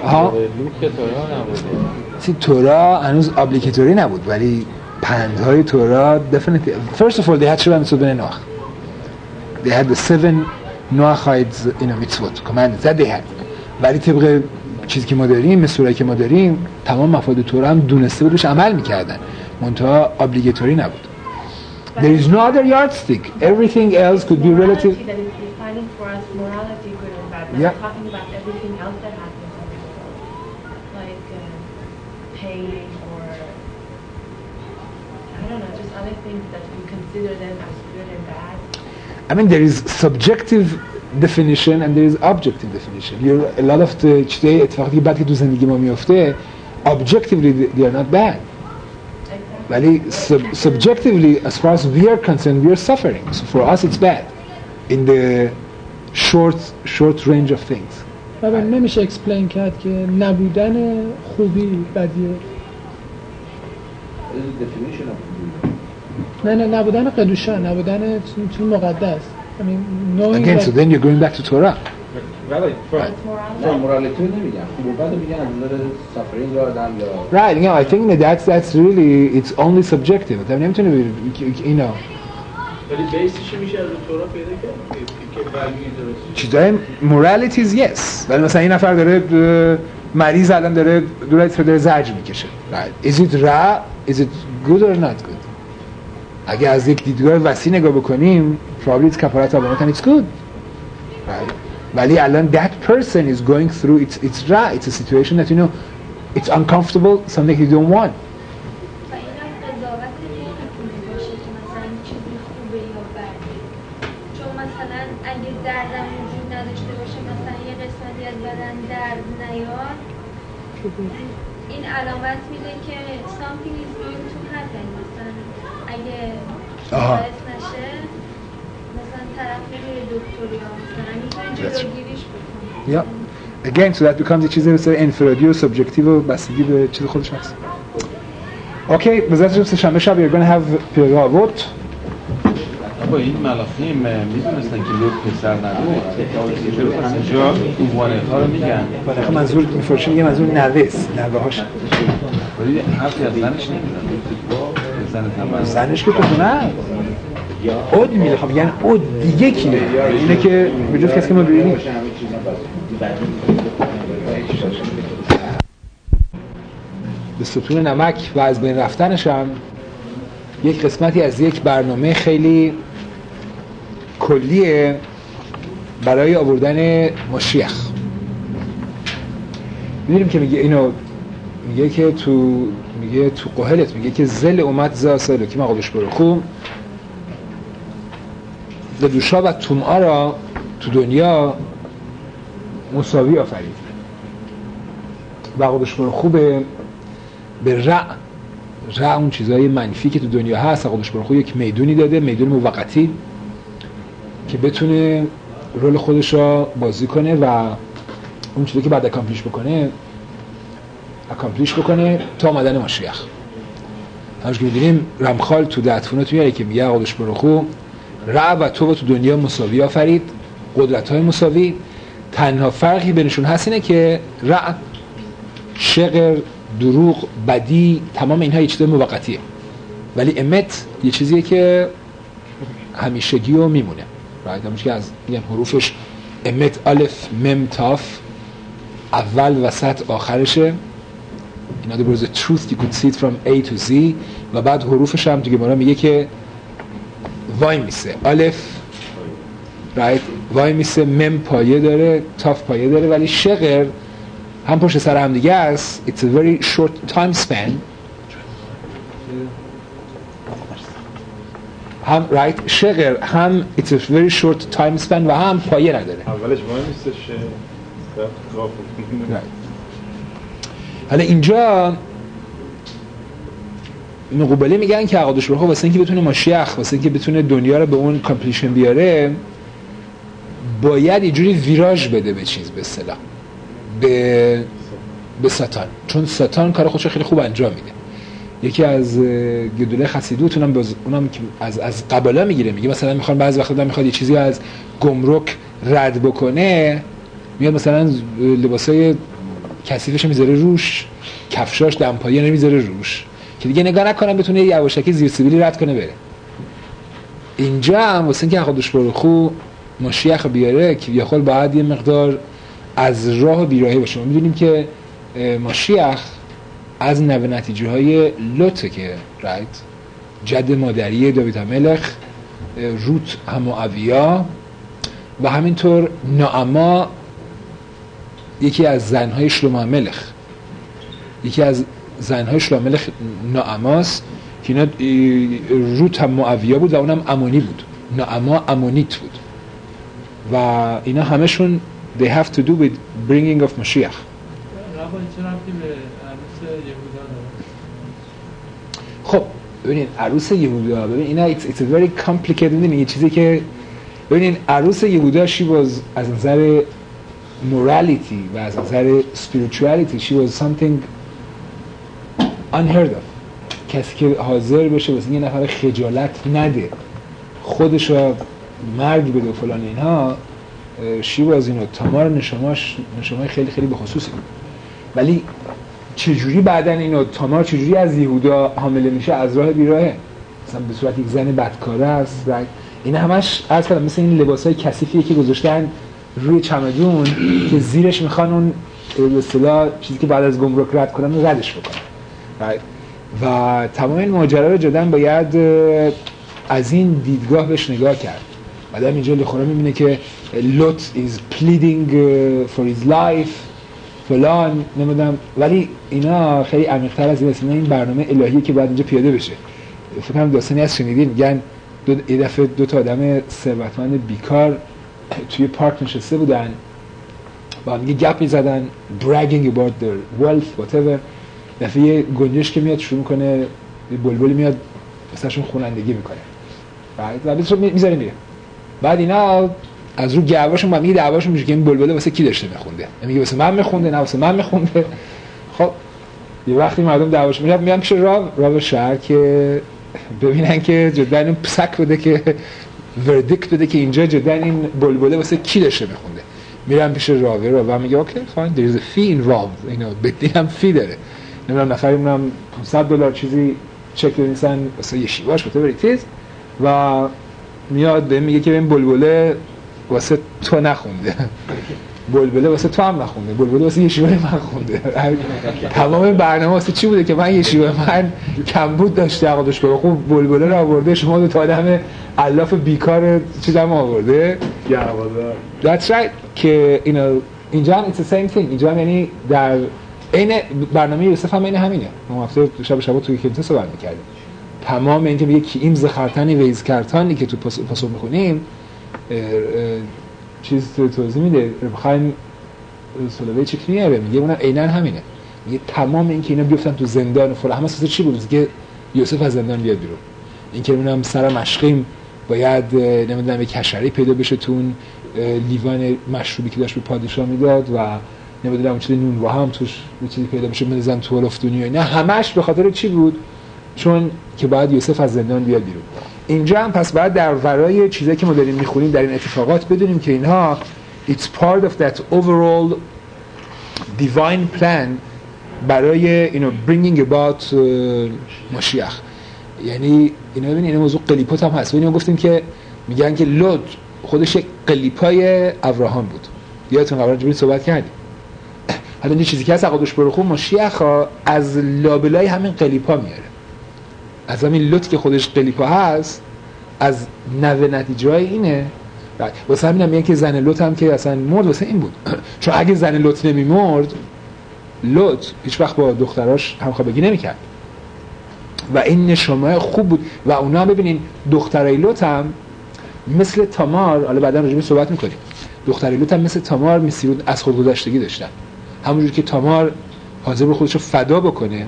تورا هنوز ابلیگاتوری نبود، ولی پندهای تورا definitely first of all they had 7 mitzvot ben Noach. They had the 7 Noachides mitzvot commandments that they had. ولی طبق چیزی که ما داریم مسئولایی که ما داریم تمام مفاد تورا هم دونسته بودش عمل میکردن، منتها ابلیگاتوری نبود. There is no other yardstick. Everything else could be relative. That is defining for us morality, good and bad. Yeah. We're talking about everything else that happens in this world, like pain or I don't know, just other things that we consider them as good and bad. I mean, there is subjective definition and there is objective definition. A lot of the چیزای اتفاقی بعد که تو زندگی ما میفته objectively they are not bad. ولی subjectively as far as we are concerned we are suffering. So for us it's bad in the short range of things. و نمیشه اکسپلین کرد که نبودن خوبی بدیه. نه نبودن قدوشا، نبودن تو مقدس. I mean, again so then you're going back to Torah. morality نمیگم، خوب بد میگن از نظر suffering را آدم یا Right, you know, I think that's really it's only subjective. I نمیتونه you know. ولی بیسش میشه از تورا پیدا کرد که چیزای moralities yes. ولی مثلا این نفر داره مریض الان داره داره زجر میکشه. Right. Is it right? Is it good or not good? اگه از یک دیدگاه وسیع نگاه بکنیم probably it's کفارت عوامت and it's good. Right. ولی الان that person is going through it's right. It's a situation that you know it's uncomfortable, something you don't want. این علامت میده که something is going to happen. مثلا اگه باعث نشه مثلا طرف میره دکتر یا مثلا میتونه جلوگیریش بکنه. Yeah. Again, so that becomes a چیز مثل انفرادی و سابجکتیو و بستگی به چیز خودش هست. اوکی، بذارید سه شنبه شب you're going to have پیرگاوت. با این ملاخیم میدونستن که لوط پسر نداره همینجا اوانه ها رو میگن منظور میفرشه میگه منظور نوه هاش ولی حرفی از زنش نمیزن زنش که تو خونه اود میله. خب میگن اود دیگه کیه؟ اینه که بجز کسی که ما ببینیم به ستون نمک و از بین رفتنش هم یک قسمتی از یک برنامه خیلی کلیه برای آوردن مشیخ. می‌بینیم که میگه اینو، میگه که تو قهلت میگه که زل اومد زاسلو که مقابلش برخو دوشا و تومعا را تو دنیا مساوی آفرید. مقابلش برخو به رع اون چیزای منفی که تو دنیا هست، مقابلش برخو یک میدونی داده، میدون موقتی که بتونه رول خودش را بازی کنه و اون چیزی که بعد اکامپلیش بکنه تا آمدن مشیخ. همونش که می‌دونیم رمخال تو دعتفونات میاره که میگه قدش برخو رع و تو دنیا مساوی آفرید، قدرت‌های مساوی. تنها فرقی بینشون هست اینه که رع، شغر، دروغ، بدی، تمام اینها یه چیز موقتیه، ولی امت یه چیزیه که همیشگی و میمونه. همونش که از میگن حروفش امت الف مم تاف، اول وسط آخرشه. In other words, the truth you could see it from A to Z. و بعد حروفش هم تو گمارا میگه که وای میسه، الف right وای میسه، مم پایه داره، تاف پایه داره، ولی شغر هم پشت سر هم دیگه است. It's a very short time span. هم right شغر هم it's a very short time span و هم پایه نداره. اولش وای میسه حالا اینجا مقابله میگن که عقادش برخو واسه اینکه بتونه مشیخ، واسه اینکه بتونه دنیا رو به اون کامپلیشن بیاره، باید یه جوری ویراژ بده به چیز، به اصطلاح به ساتان، چون ساتان کار خودش خیلی خوب انجام میده. یکی از گدوله خسیدوت اونم که از قبالا میگیره، میگه مثلا میخوان بعضی وقتا میخواد یه چیزی از گمرک رد بکنه، میاد مثلا لباسای کثیفش میذاره روش، کفشاش دمپایی نمیذاره روش که دیگه نگاه نکنم بتونه یواشکی زیر سیبیلی رد کنه بره. اینجا هم واسه اینکه خودش برخو مشیخ بیاره که بیاخول باید یه مقدار از راه بیراهی باشه. ما میدونیم که مشیخ از نوع نتیجه های لوته که رایت جد مادری داوید ملخ، روت هموعویا و همینطور نعما یکی از زنهای شلومو ملخ، یکی از زنهای شلومو ملخ نعماست که اینا روت هم معویا بود و اونم امونی بود، نعما امونیت بود و اینا همشون they have to do with bringing of Mashiach. خب ببینید عروس یهودا، ببین اینا it's a very complicated، ببینید یه چیزی که ببینید عروس یهودا she was از نظر morality و از نظر spirituality she was something unheard of. کسی که حاضر بشه واسه یه نفر خجالت نده، خودش را مرگ بده و فلان اینها، she was تمام نشمای خیلی خیلی به خصوصی بود. ولی چجوری بعدن اینو تمام چجوری از یهودا حامله میشه؟ از راه بیراهه، مثلا به صورت یک زن بدکاره است. این همش عرض کردم مثل این لباسای کثیفیه که گذاشتن روی چمدون که زیرش میخوان اون به اصطلاح چیزی که بعد از گمرک رد کنن ردش بکنن و تمام این ماجرا رو جدن باید از این دیدگاه بهش نگاه کرد. بعدم اینجا لخورا میبینه که لوت is pleading for his life فلان نمیدونم، ولی اینا خیلی عمیق‌تر از این برنامه الهیه که باید اینجا پیاده بشه. فکر کنم داستانی از شنیدین، میگن یه دفعه دو تا آدم ثروتمند بیکار توی پارک نشسته بودن با هم گپ می‌زدن bragging about their wealth whatever. دفعه یه گنجش که میاد شروع کنه، یه بلبلی میاد واسهشون خوانندگی میکنه و بعدش رو میذاره میره. بعد اینا از رو گواشون با هم میگه دعواشون میشه که این بلبله واسه کی داشته میخونده، میگه واسه من میخونده نه واسه من میخونده. خب یه وقتی مردم دعواشون میرن پیش راو شهر که ببینن که جدا این پسک بده که وردیکت بده که اینجا جدا این بلبله واسه کی داشته میخونده. میرن پیش راو و میگه اوکی فاین there is a fee involved، اینا بدین هم فی داره، نمیدونم نفری اونم $500 چیزی چک بنویسن واسه یشیواش whatever it is و میاد بهم میگه که این بلبله واسه تو نخونده، بلبله واسه تو هم نخونده، بلبله واسه یشیوای من خونده. تمام برنامه واسه چی بوده که من یشیوای من کمبود داشته عقدش بره، خوب بلبله رو آورده، شما دو تا آدم الاف بیکار چیزام آورده. That's right که اینجا هم it's the same thing. اینجا هم یعنی در این برنامه یوسف هم این همینه. ما هفته شب توی کلیت صحبت می‌کردیم. تمام این که میگه کی این زخرتنی ویز کرتانی که تو پاسخ می‌خونیم چیز توضیح میده. بخوایم سولوی چک میاره میگه اونم عیناً همینه. میگه تمام این که اینا بیفتن تو زندان فلان همه اساس چی بود؟ که یوسف از زندان بیاد بیرون. این که میگم سر مشقیم باید نمیدونم یک کشری پیدا بشه تو اون لیوان مشروبی که داشت به پادشاه میداد و نمیدونم اون چیز نونوا هم توش یه چیزی پیدا بشه بزنن تو الافتونی و اینا همش به خاطر چی بود؟ چون که باید یوسف از زندان بیاد بیرون. اینجا هم پس باید در ورای چیزایی که ما داریم میخونیم در این اتفاقات بدونیم که اینها it's part of that overall divine plan برای bringing about مشیخ. یعنی اینا ببین این موضوع قلیپات هم هست. ما گفتیم که میگن که لوط خودش یک قلیپای ابراهام بود. یادتون قبلا جوری صحبت کردیم. حالا یه چیزی که از عقدش برو خوب مشیخ از لابلای همین قلیپا میاره. از همین لوط که خودش قلیپا هست از نوه نتیجه‌ای اینه. واسه همین میگن که زن لوط هم که اصلا مرد واسه این بود. چون اگه زن لوط نمیمرد لوط هیچ وقت با دختراش همخوابگی نمیکرد. و این نشانه خوب بود و اونا هم ببینین دخترای لوط هم مثل تامار، حالا بعدا راجع به صحبت می‌کنیم، دخترای لوط هم مثل تامار میسیرود از خودگذشتگی داشتن. همونجوری که تامار حاضر بود خودش رو فدا بکنه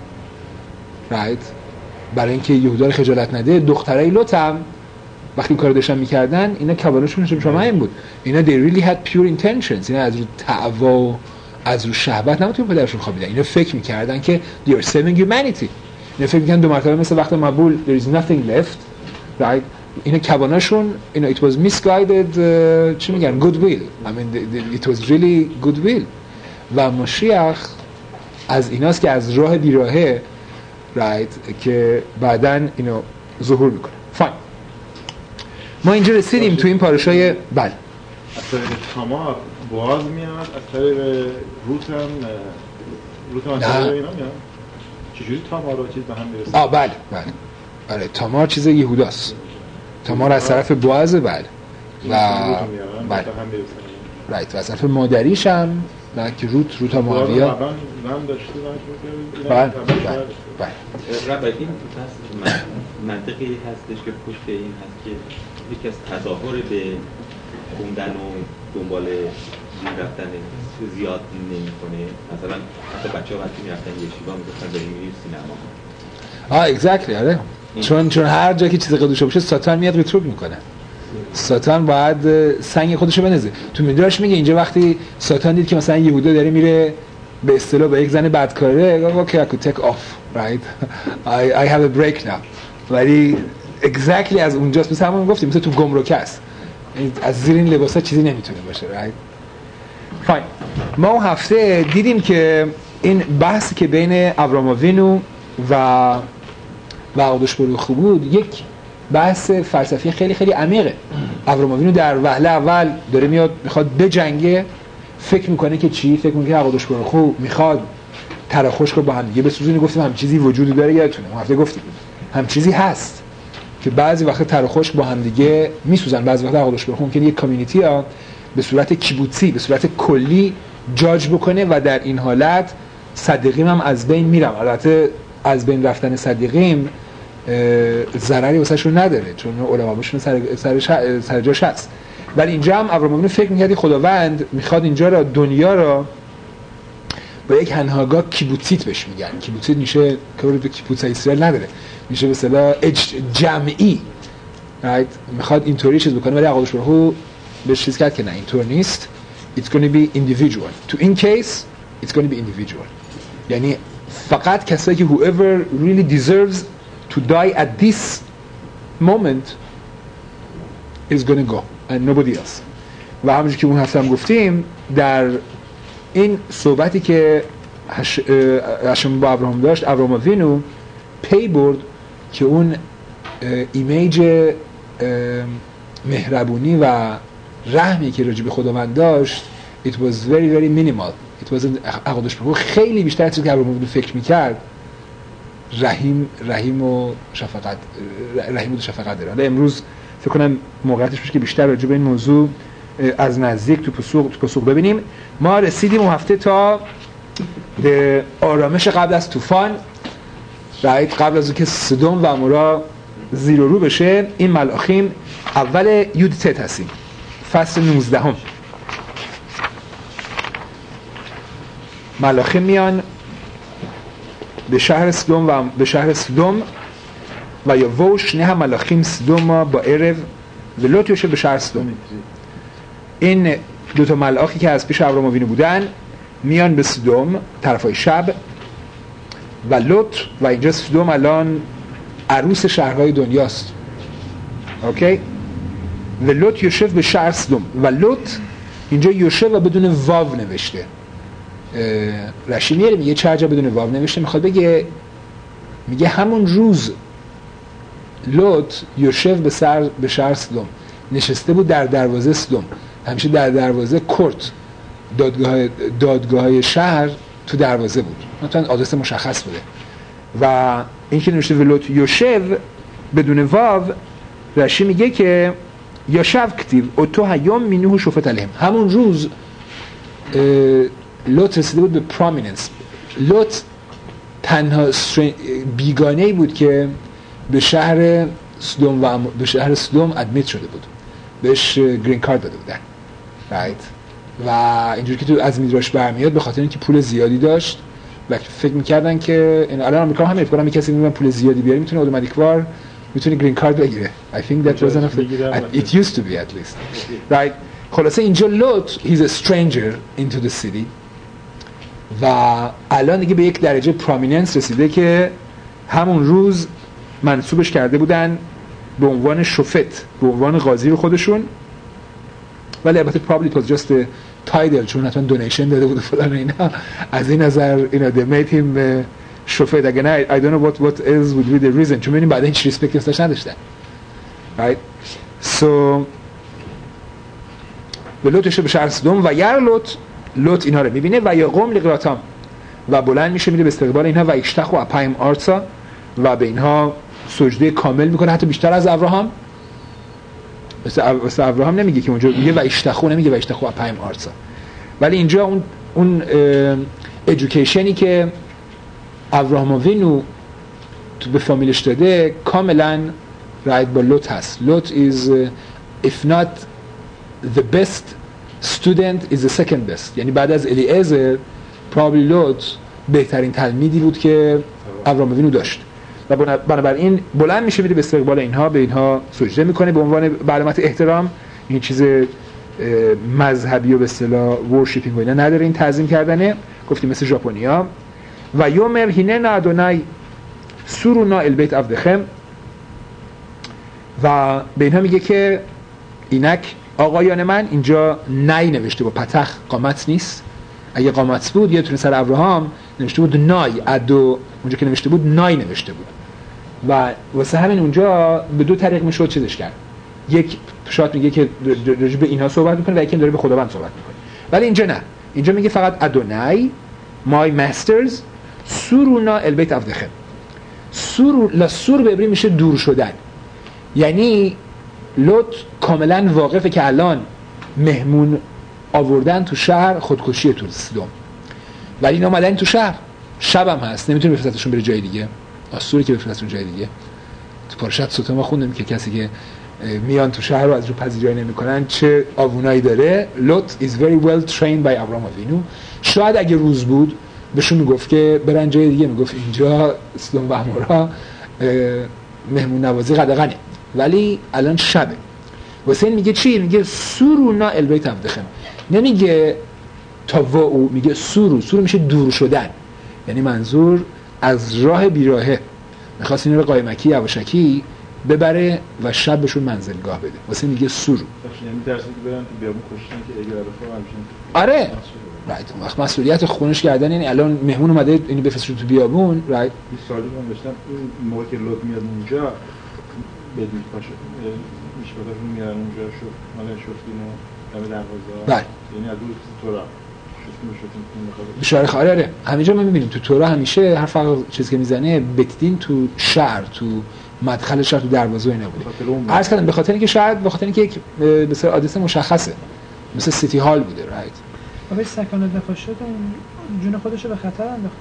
رایت برای اینکه یهودا رو خجالت نده، دخترای لوط هم وقتی این کارو داشتن می‌کردن اینا کوانشون شما این بود. اینا they really had pure intentions. اینا از رو تعوا از رو شهوت نبود که پدرشون خوابیدن. اینا فکر می‌کردن که they are saving humanity. اینا فکر می‌کردن دو مرتبه مثل وقت مبول there is nothing left right. اینا کوانشون it was misguided چی میگن goodwill. I mean it was really goodwill. و مشیخ از ایناست که از راه بیراهه right که بعداً اینو ظهور میکنه. فاین. ما اینجا رسیدیم تو این پاراشای بله. از طریق تامار باز میاد، از طریق روت هم اینا میاد. چجوری تامار و چیز به هم میرسه؟ بله. آره تامار چیز یهوداست. تامار از طرف بوازه بله. و بله. رایت و از طرف مادریش هم نه که روت هم معاویه هم داشته بله. ربطی منطقی هستش که پشت این هست که یکی از تظاهر به خوندن و دنبال رفتن زیاد نمی‌کنه. مثلا حتی بچه‌ها وقتی می‌رفتن یشیوا می‌گفتن بریم میریم سینما. اگزکتلی آره. چون هر جایی که چیز قدوشه باشه ساتان میاد ریتروک میکنه. ساتان باید سنگ خودشو بنزه. تو میدراش میگه اینجا وقتی ساتان دید که مثلا یهودا داره میره به اصطلاح با یک زن بدکاره اوکی I could take off right I have a break now. ولی exactly از اونجاست مثلا همون گفتیم مثلا تو گمرک است از زیر این لباسا چیزی نمیتونه باشه right fine. ما اون هفته دیدیم که این بحثی که بین ابراموینو و عقدش برو خوب بود یک بحث فلسفی خیلی خیلی عمیقه. ابراموینو در وهله اول داره میاد میخواد بجنگه، فکر میکنه که چی؟ فکر میکنه که عقدش برو خوب میخواد تراخوش رو با هم دیگه بسوزونه. گفتیم هم چیزی وجود داره، یادتونه ما هفته گفتیم هم چیزی هست که بعضی وقت تراخوش با هم دیگه میسوزن، بعضی وقت عقدش برو خوب ممکنه یک کامیونیتی ها به صورت کیبوتسی به صورت کلی جاج بکنه و در این حالت صدیقیم هم از بین میرم. البته از بین رفتن صدیقیم ضرری واسش رو نداره چون علما بهشون سر جاش هست. ولی اینجا هم ابراموینو فکر می‌کرد خداوند میخواد اینجا را دنیا را با یک هنهاگا کیبوتسیت بهش میگن. کیبوتسیت میشه کاری به کیبوتس اسرائیل نداره، میشه به اصطلاح جمعی right. میخواد اینطوری چیز بکنه ولی عقلش رو بهش چیز کرد که نه اینطور نیست. It's going to be individual. To in case it's going to be individual. یعنی فقط کسایی که whoever really deserves to die at this moment is going to go and nobody else. و همونجور که اون هفته هم گفتیم در این صحبتی که هشم با ابراهام داشت، ابراهاموینو پی برد که اون ایمیج مهربونی و رحمی که راجع به خداوند داشت it was very very minimal. it wasn't عقدش بگو خیلی بیشتر از چیزی که ابراهیم فکر میکرد رحیم و شفقت داره. حالا امروز فکر کنم موقعیتش میشه که بیشتر راجع به این موضوع از نزدیک تو پاسخ ببینیم. ما رسیدیم اون هفته تا به آرامش قبل از طوفان، قبل از اینکه سدوم و عمورا زیر و رو بشه. این ملاخیم اول یود تت هستیم، فصل 19 هم. ملاخیم میان به شهر سدوم و یووش نه ملاخیم سدوم با عرب و لوط یوشه به شهر سدوم. این دوتا ملاخی که از پیش ابراهیم آوینو بودن میان به سدوم طرفای شب و لوط، و اینجا سدوم الان عروس شهرهای دنیاست. اوکی؟ و لوط یوشف به شهر سدوم و لوط اینجا یوشف و بدون واو نوشته. رشی میگه چه عجب بدون واو نوشته؟ میخواد میگه همون روز لوط یوشف به شهر سدوم نشسته بود در دروازه سدوم. همیشه در دروازه کورت، دادگاه شهر تو دروازه بود، مثلا آدرس مشخص بوده. و این که نوشته ولوت یوشف بدون واو، رشی میگه که یاشف کتیب او تو هیام مینوه شفت علیهم. همون روز لوط رسیده بود به پرومیننس. لوط تنها بیگانه‌ای بود که به شهر سدوم ادمیت شده بود، بهش گرین کارت داده بودن. و اینجوری که تو از میدراش برمیاد به خاطر اینکه پول زیادی داشت و فکر می‌کردن که الان آمریکا هم میگه اگه کسی میگه پول زیادی بیاری میتونه اتوماتیکوار میتونه گرین کارت بگیره. I think that was enough. It used to be at least. Right. خلاصه اینجا لوط he's a stranger into the city و الان دیگه به یک درجه پرومیننس رسیده که همون روز منصوبش کرده بودن به عنوان شفت، به عنوان قاضی رو خودشون. ولی البته probably it was just a title چون حتما دونیشن داده بود و فلان اینا. از این نظر they made him شفت. again I don't know what else would be the reason. چون می‌بینیم بعد هیچ ریسپکت ازش نداشتن. right so لوطش به شهر سدوم و یر لوط اینا رو می‌بینه و یقوم لقراتام و بلند میشه میره به استقبال اینها و اشتخو اپایم آرسا و به اینها سجده کامل میکنه، حتی بیشتر از ابراهام. مثل ابراهام نمیگه که اونجا میگه و اشتخو، نمیگه و اشتخو اپایم آرسا. ولی اینجا اون ادویکیشنی که ابراهام وینو تو به فامیلش داده کاملا رایت با لوط هست. لوط is if not the best student is the second best. یعنی بعد از الیعزر probably لوط بهترین تلمیذی بود که ابراهام وینو داشت و بنابراین بلند میشه میره به استقبال اینها، به اینها سجده میکنه به عنوان علامت احترام. این چیز مذهبی و به اصطلاح ورشیپینگ و اینا نداره این تعظیم کردنه، گفتیم مثل ژاپنیا. و یومر هینه نادونای سورونا البیت عبدخم و به اینها میگه که اینک آقایان من، اینجا نای نوشته با پتخ، قامت نیست. اگه قامت بود یه تونه سر ابراهام نوشته بود نای، ادو اونجا که نوشته بود نای نوشته بود و واسه همین اونجا به دو طریق میشد چیزش کرد. یک شاید میگه که راجع به اینها صحبت میکنه و یکی داره به خداوند صحبت میکنه. ولی اینجا نه، اینجا میگه فقط ادونای مای ماسترز سورونا البیت عبدخم. سور به عبری میشه دور شدن. یعنی لوط کاملا واقفه که الان مهمون آوردن تو شهر خودکشی تو سدوم، ولی اینا اومدن تو شب هم هست، نمیتونه بفرستشون بره جای دیگه. آسوری که بفرستشون جای دیگه. تو پارشات سوتون ما خوندیم که کسی که میان تو شهر رو از رو پذیرایی نمیکنن چه آوونایی داره. لوط is very well trained by Avraham Avinu. شاید اگه روز بود بهشون میگفت که برن جای دیگه، میگفت اینجا سدوم و عمورا مهمون نوازی قدغنه، ولی الان شبه. واسه این میگه چی؟ میگه سورونا البیت عبدخم. نمیگه تاواو، میگه سورو میشه دور شدن. یعنی منظور از راه بیراهه. میخواست این رو قایمکی یواشکی ببره و شب بهشون منزلگاه بده. واسه میگه سور. یعنی درستی که برن تو بیابون کشتن که اگه عرفا همشون آره رایت. وقت مسئولیت خونش کردن. یعنی الان مهمون اومده اینو بفرستون تو بیابون رایت. 20 سالی من داشتم این موقع که لوط میاد اونجا بدون پاشه میشباتاشون میارن اونجا شو مال شفتین و دم دروازه. بله. یعنی از دور تورا بشاره خاره. آره همینجا ما میبینیم تو تورا همیشه هر فرق چیزی که میزنه بتدین تو شهر تو مدخل شهر تو دروازه اینا بوده. عرض کردم به خاطر اینکه شاید به خاطر اینکه یک مثل آدرس مشخصه مثل سیتی هال بوده رایت. آقای سکانه دفاع شد جون خودش رو به خطر انداخت.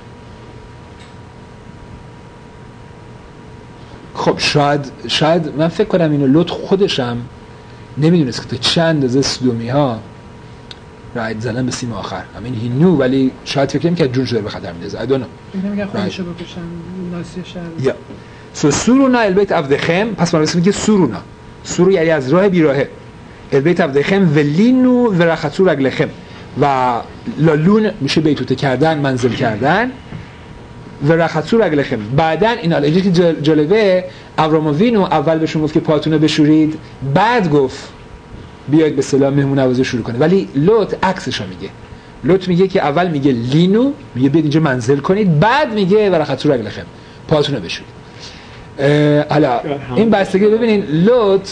خب شاید من فکر کنم اینو لوط خودشم نمیدونست که تا چه اندازه سدومی ها رایت زدن به سیم آخر. همین هینو ولی شاید فکر نمی‌کرد جونش رو به خطر میندازه. I don't know. میگم خودشو بکشن ناسی شهر. یا سو سورونا البیت افدخم. پس ما میگه سورونا. سورو یعنی از راه بیراهه. البیت افدخم ولینو و رخصو رجلخم و لالون میشه بیتوته کردن منزل کردن و رخصو رجلخم. بعدن این اینجا که جالبه ابراموینو اول بهشون گفت که پاتونو بشورید بعد گفت بیاید به سلام مهمون نوازی شروع کنه. ولی لوط عکسشو میگه. لوط میگه که اول میگه لینو میگه بیاید اینجا منزل کنید بعد میگه ورخطو رجلخم پاتونو بشورید. حالا این بستگی ببینین لوط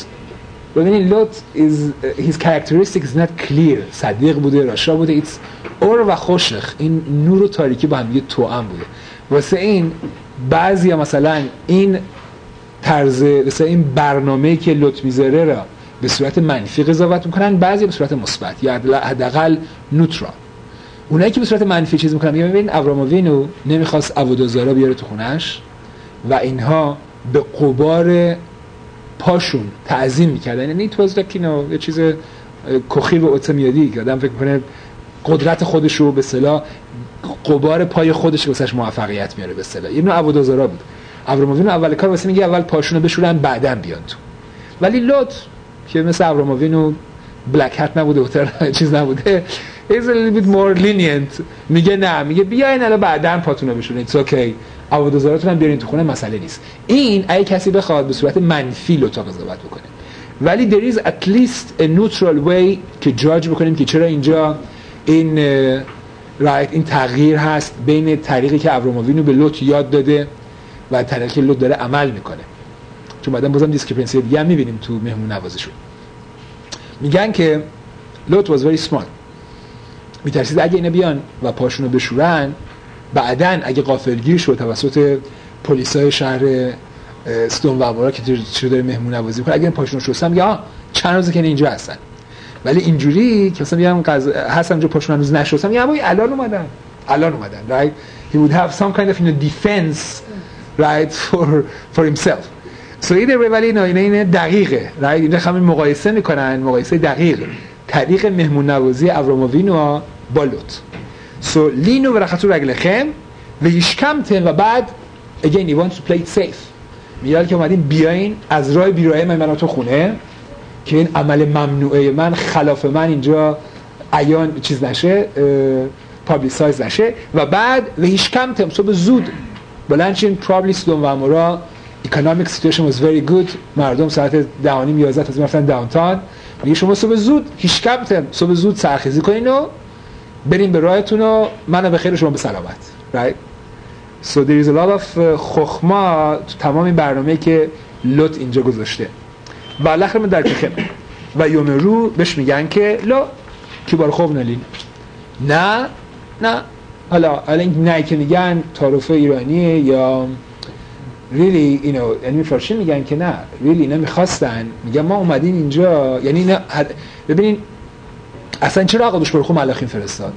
his characteristic is not clear. صدیق بوده راشا بوده. it's اور و خشخ. این نور و تاریکی با هم دیگه توأم بوده. واسه این بعضیا مثلا این طرز مثلا این برنامه‌ای که لوط میذاره را به صورت منفی قضاوت میکنن بعضی به صورت مثبت یا حداقل نوترال. اونایی که به صورت منفی چیز میکنن میگن ببین ابراموینو نمیخواست عبودازارا بیاره تو خونش و اینها به قبار پاشون تعظیم میکردن. یعنی تو از دکینو یه چیز کخی و اتمیادی که آدم فکر میکنه قدرت خودش رو به اصطلاح قبار پای خودش واسش موفقیت میاره به اصطلاح. یه نوع عبودازارا بود. ابراموینو اول کار واسه میگه اول پاشونو بشورن بعداً بیان تو. ولی لوط که مثل ابراموینو بلک هات نبوده و چیز نبوده is a little bit more lenient. میگه نه میگه بیاین الان بعداً پاتونو بشورین. it's okay. عبودازاراتون هم بیارین تو خونه مسئله نیست. این اگه کسی بخواد به صورت منفی لوط قضاوت بکنه ولی there is at least a neutral way که جاج بکنیم که چرا اینجا این این تغییر هست بین طریقی که ابراموینو به لوط یاد داده و طریقی که لوط داره عمل میکنه. چون بعداً بازم دیسکریپنسی دیگه هم میبینیم تو مهمون نوازیشون. میگن که لوط was very smart. میترسید اگه اینا بیان و پاشونو بشورن بعداً اگه غافلگیر شد توسط پلیسای شهر استون و امورا که چه داره مهمون نوازی میکنه اگه این پاشونو شستن میگه چند روزه که اینجا هستن. ولی اینجوری که مثلا میگم هستن اونجا پاشون هنوز نشستن میگم الان اومدن right. he would have some kind of defense right for himself. so either way ولی اینا دقیقه right. اینا همین مقایسه میکنن مقایسه دقیق طریق مهمون نوازی ابراموینو با لوط. so لینو و رخصو رجلخم و یشکمتن و بعد again he wants to play it safe. میگه که اومدین بیاین از راه بیراه من تو خونه که این عمل ممنوعه من خلاف من اینجا عیان چیز نشه پابلیسایز نشه و بعد و هیچ کم صبح زود بلنشین probably سدوم و عمورا economic situation was very good. مردم ساعت 10:30 11 تازه رفتن داونتاون. میگه شما هیچ کم صبح زود سرخیزی کنین و بریم به راهتون و منو به خیر شما به سلامت right. so there is a lot of خخما تو تمام این برنامه‌ای که لوط اینجا گذاشته. و الاخر من در که و یوم رو بهش میگن که لا کی بار خوب نلین نه حالا این نه که میگن تعارف ایرانیه یا really یعنی فارسی میگن که نه really نمیخواستن. میگن ما اومدین اینجا یعنی نه ببینین اصلا چرا آقا دوش برخو ملاخین فرستاد.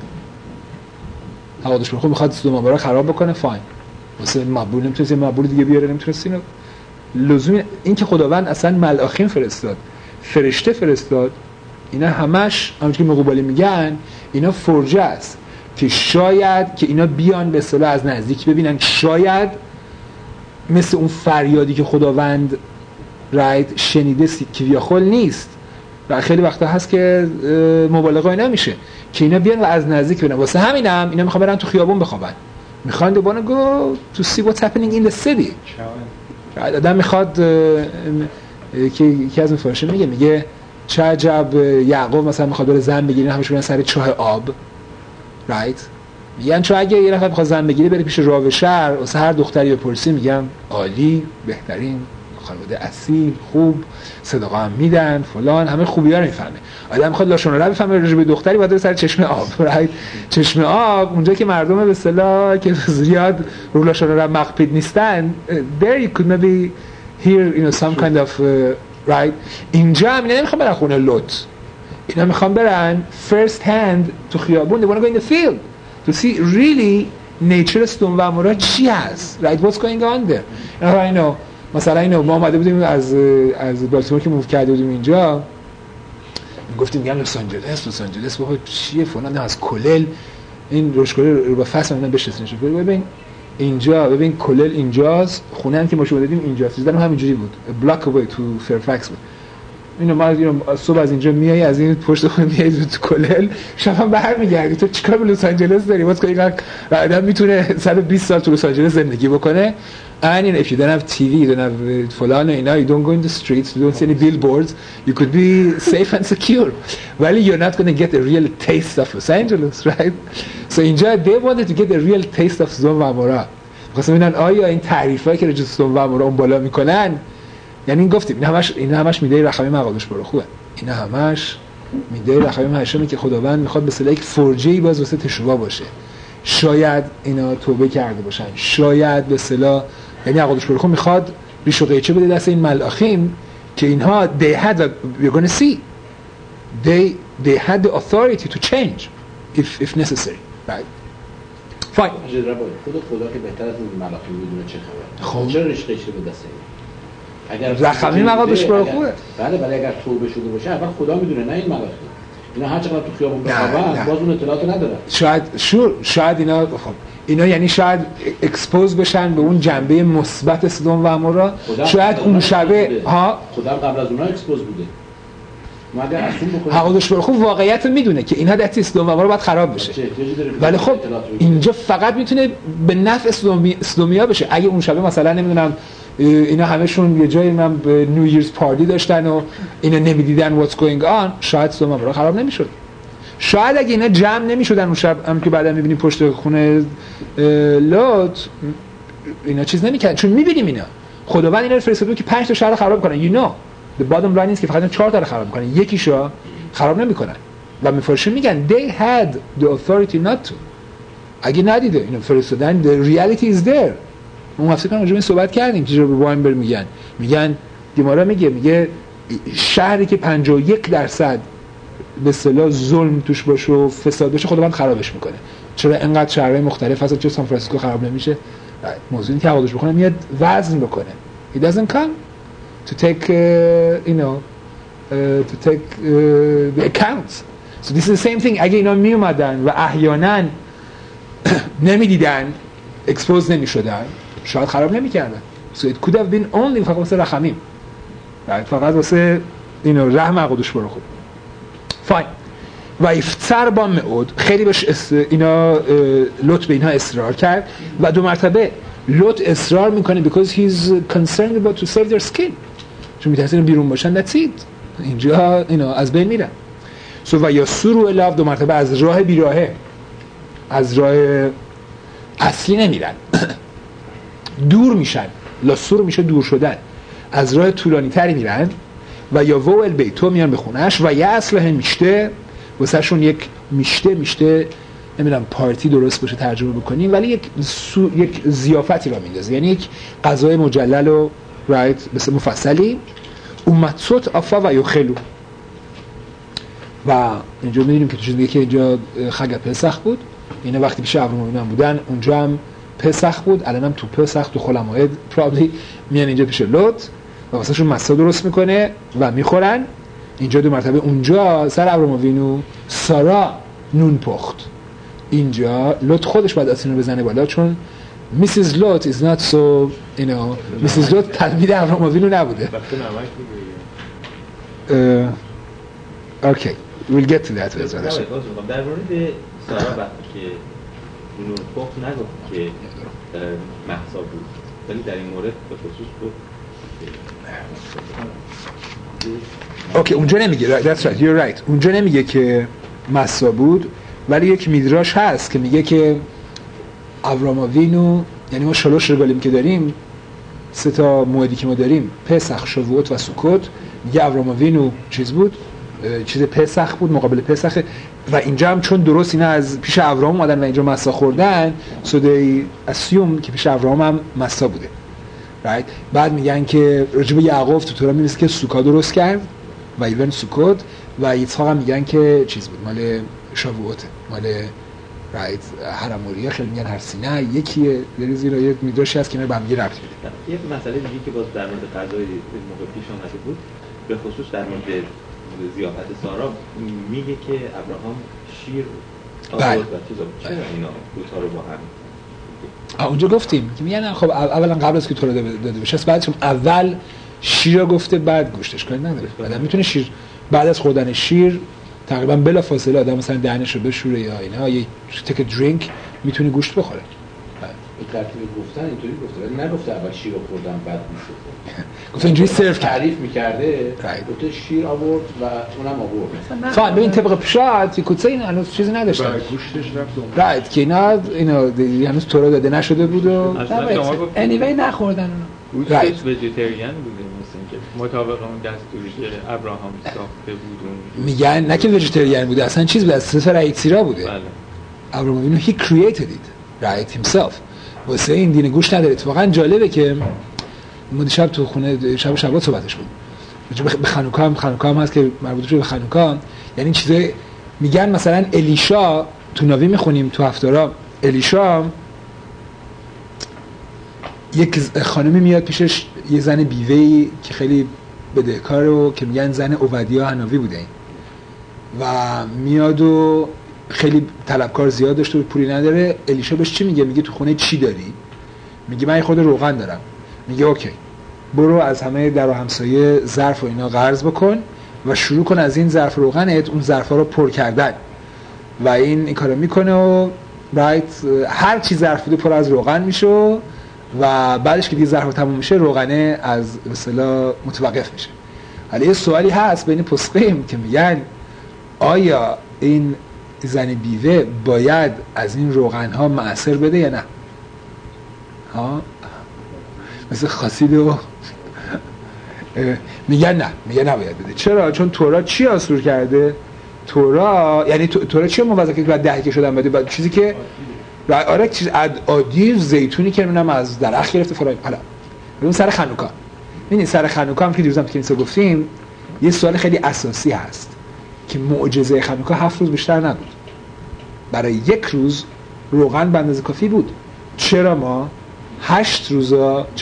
آقا دوش برخو میخواد سدوم و عمورا خراب بکنه فاین واسه مبول نمیتونست مبول دیگه بیاره نمیتونست اینو لزوم این که خداوند اصلا ملاخین فرستاد فرشته فرستاد اینا همش همونجوری که مقوبالی میگن اینا فرجه است که شاید که اینا بیان به اصطلاح از نزدیک ببینن شاید مثل اون فریادی که خداوند رایت شنیده کیویاخول نیست و خیلی وقتا هست که مبالغه اینا میشه که اینا بیان و از نزدیک ببینن. واسه همینم اینا میخوان برن تو خیابون بخوابن میخوان دوباره go to see what's happening in the city آدم میخواد که یکی از مفارشین میگه چه عجب یعقوب مثلا میخواد بره زن بگیره، همش میرن سر چاه آب، رایت؟ میگن چون اگه یه نفر میخواد زن بگیره بره پیش راوه شهر واسه هر دختری بپرسی میگم عالی، بهترین خانواده اصیل، خوب، صداقا هم میدن فلان، همه خوبی‌ها رو میفهمه. آدم میخواد لاشون رو بفهمه راجع به دختری باید بره سر چشمه آب، رایت؟ چشمه آب اونجا که مردم به اصطلاح که زیاد رو لاشون رو مقپید نیستن، there you could maybe hear some kind of right. اینجا هم نمیخوام برن خونه لوط، اینا میخوام برن first hand تو خیابون، they want to go in the field to see really nature سدوم و عمورا چی هست، right, what's going on there. اینو مثلا اینو ما اومده بودیم از بالتیمور که موو کرده بودیم اینجا، گفتیم میگم لس آنجلس بابا چیه فلان، از کلل این روشکله رو با فصل من بشناسینش. ببین اینجا، ببین کلل اینجاست، خونه هم که ما شما دیدیم اینجاست، دیدن همینجوری بود، بلاک اوی تو فرفکس بود. اینو ما صبح از اینجا میای، از این پشت خونه میای تو کلل، شب هم برمیگردی. تو چیکار به لس آنجلس داری؟ واسه اینقدر آدم میتونه 120 سال تو لس آنجلس زندگی بکنه. And if you don't have TV, you don't have فلان اینا, you don't go in the streets, you don't see any billboards, you could be safe and secure. ولی you're not going to get a real taste of Los Angeles, right? So اینجا they wanted to get a real taste of سدوم و عمورا. می‌خواستن ببینن آیا این تعریفایی که راجع به سدوم و عمورا اون بالا میکنن، یعنی گفتیم این همش میده رقمی مقادش برو خوبه، این همش میده رقمی محشمی که خداوند میخواد به اصطلاح یک فرجه‌ای باز واسه تشویق باشه. شاید اینا توبه کرده باشن، شاید به اصطلاح یعنی عقدش برخو میخواد ریش و قیچه بده دست این ملاخیم که اینها they had we're going to see they had the authority to change if necessary, right? fine. خدا که بهتر از این ملاخیم بدونه چه خبره، خب چرا ریش قیچه به دست این؟ اگر رقمی مقادش برخوه، بله اگر توبه شده باشه اول خدا میدونه، نه این ملاخیم. اینا هر چقدر تو خیابون بخوابن باز اون اطلاعاتو ندارن. شاید اینا خب اینا یعنی شاید اکسپوز بشن به اون جنبه مثبت سدوم و عمورا، شاید اون شبه ها خدا قبل از اونها اکسپوز بوده. ما اگر اسون بکنیم حقوقش برخو واقعیت رو میدونه که اینها دستی سدوم و عمورا باید خراب بشه، ولی خب اینجا فقط میتونه به نفع سدومیا بشه. اگه اون شبه مثلا نمیدونم اینا همشون یه جایی من به نیو ایرز پارتی داشتن و اینا نمیدیدن what's going on، شاید سدوم و عمورا خراب نمیشد. شاید اگه اینا جمع نمیشدن اون شب هم که بعدا میبینیم پشت خونه لوط اینا چیز نمیکنن، چون میبینیم اینا خداوند اینا رو فرستاده که 5 تا شهر خراب کنن. you know the bottom line is که فقط 4 تا رو خراب میکنن، یکیشو خراب نمیکنن. و مفارشین میگن they had the authority not to. اگه ندیده اینا فرستادن the reality is there. اون هفته کنم راجع صحبت کردیم که جو واینبرگ میگن گمارا میگه شهری که 51% به اصطلاح ظلم توش باشه و فساد باشه خداوند خرابش میکنه. چرا انقدر شهرهای مختلف هست چرا سان فرانسیسکو خراب نمیشه؟ موضوعی که حوادث بکنه میاد وزن بکنه. He doesn't come to take the accounts. So this is the same thing. اگه اینا می اومدن و احیانا نمیدیدن اکسپوز نمیشدن شاید خراب نمیکردن. So it could have been only فقط واسه رحمیم، فقط واسه رحم عقدش برو خوب. فاین. و افتر با معود خیلی بهش اینا لوط به اینها اصرار کرد و 2 مرتبه لوط اصرار میکنه because he's concerned about to save their skin، چون میترسه بیرون باشن that's it، اینجا اینا از بین میرن. و یا سرو الاف 2 مرتبه از راه بیراهه، از راه اصلی نمیرن دور میشن. لاسور میشه دور شدن، از راه طولانی تری میرن. و یا وول بیتو میان به خونش و یه اصله میشته واسه شون یک میشته نمیدونم پارتی درست باشه ترجمه بکنیم، ولی یک ضیافتی را میندازه، یعنی یک غذای مجلل و رایت مثل مفصلی اومتسوت آفا و یخلو. و اینجا میدونیم که تو چیزی که اینجا خگ پسخ بود، اینا وقتی پیش ابراهیم بودن اونجا هم پسخ بود، الان هم تو پسخ تو خلماید پرابلی میان اینجا پیش لوط و واسه شون مسا درست میکنه و میخورن. اینجا 2 مرتبه اونجا سر ابراهیم سارا نون پخت، اینجا لوط خودش باید آسین رو بزنه بالا چون میسیز لوط is not so میسیز لوط تلمید ابراهیم نبوده. اوکی we'll get to that. در مورد سارا وقتی که نون پخت نگفت که محسا بود، ولی در این مورد به خصوص بود اوکی اونجا نمیگه that's right you're right اونجا نمیگه که مسا بود، ولی یک میدراش هست که میگه که ابراماوینو، یعنی ما شلوش رگالیم که داریم، 3 تا موعدی که ما داریم، پسخ، شووت و سوکوت، میگه ابراماوینو چیز بود، چیز پسخ بود مقابل پسخ، و اینجا هم چون درست اینا از پیش ابراهام اومدن و اینجا مسا خوردن، so they assume که پیش ابراهام هم مسا بوده. right؟ بعد میگن که راجب یعقوب تو تورا میرسه که سوکا درست کرد و ایون سوکوت، و یسحاق هم میگن که چیز بود، مال شاووته، مال رایت هرموریا، خیلی میگن هر سینه یکیه، در زیرا یه میدرشی هست که اینا به هم یه ربط میده. یه مسئله دیگه که باز در مورد غذای موقع پیش اومده بود، به خصوص در مورد ضیافت سارا، میگه که ابراهام شیر آورد و چیزا، چرا اینا دوتا رو با هم؟ اونجا گفتیم که میگن خب اولا قبل از که تو رو داده بشه، بعدش اول شیر گفته بعد گوشتش، کاری نداره. آدم میتونه شیر بعد از خوردن شیر تقریبا بلا فاصله آدم مثلا دهنش رو بشوره یا اینا، یه تک درینک میتونه گوشت بخوره. به ترتیب گفتن اینطوری گفته، ولی نگفته اول شیر رو خوردم بعد گوشت. گفته اینجوری سرو تعریف می‌کرده، گفته شیر آورد و اونم آورد. فقط ببین طبق پیشات یکوتسه این هنوز چیزی نداشتن. گوشتش رفت. رایت که اینا هنوز تورا داده نشده بود و انیوی نخوردن اونا. گوشتش وجیتریان بوده، مثلا که مطابق اون دستوری که ابراهام ساخته بود. میگن نه که وجیتریان بوده، اصلا چیز بود، از سفر ایتسیرا بوده. بله. ابراهام اینو he created it right himself. واسه این دین گوشت نداره. واقعا جالبه که ما دیشب تو خونه شبات صحبتش بود. به خانوکا هم هست که مربوط شده به خانوکا، یعنی چیزای میگن مثلا الیشا تو ناوی میخونیم تو هفتارا، الیشا یک خانمی میاد پیشش، یه زن بیوه‌ای که خیلی بدهکاره که میگن زن عبدیا حناوی بوده این، و میاد و خیلی طلبکار زیاد داشته و پولی نداره. الیشا بهش چی میگه؟ میگه تو خونه چی داری؟ میگه من خود روغن دارم. میگه اوکی برو از همه در و همسایه ظرف و اینا قرض بکن و شروع کن از این ظرف روغنت اون ظرفا رو پر کردن، و این کارو میکنه و رایت هر چی ظرف بوده پر از روغن میشه، و بعدش که دیگه ظرف تموم میشه روغنه از به اصطلاح متوقف میشه. حالا یه سوالی هست بین پسقیم که میگن آیا این زن بیوه باید از این روغن ها معصر بده یا نه؟ ها مثل خاصید و میگن نه، میگن نباید بده. چرا؟ چون تورات چی آسور کرده؟ یعنی تورات چی موظفه که بعد دهکه شدن بده؟ بعد چیزی که آره چیز عادی زیتونی که منم از درخت گرفته فلان. حالا اون سر خانوکا، ببین سر خانوکا هم که دیروزم تو کلیسا گفتیم یه سوال خیلی اساسی هست که معجزه خانوکا 7 روز بیشتر نبود. برای 1 روز روغن به اندازه کافی بود. چرا ما 8 روز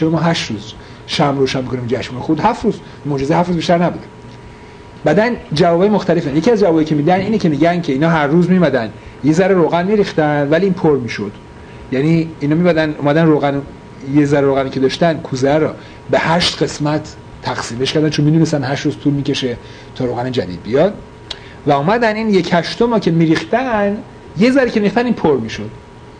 شمع روشن می‌کنیم جشن خود 7 روز؟ معجزه 7 روز بیشتر نبوده. بعدن جوابای مختلفن. یکی از جوابایی که میدن اینه که میگن که اینا هر روز میمدن یه ذره روغن میریختن ولی این پر میشد، یعنی اینا اومدن روغن، یه ذره روغنی که داشتن کوزه رو به 8 قسمت تقسیمش کردن چون میدونستن 8 روز طول میکشه تا روغن جدید بیاد، و اومدن این 1/8 که میریختن یه ذره که میریختن این پر میشد.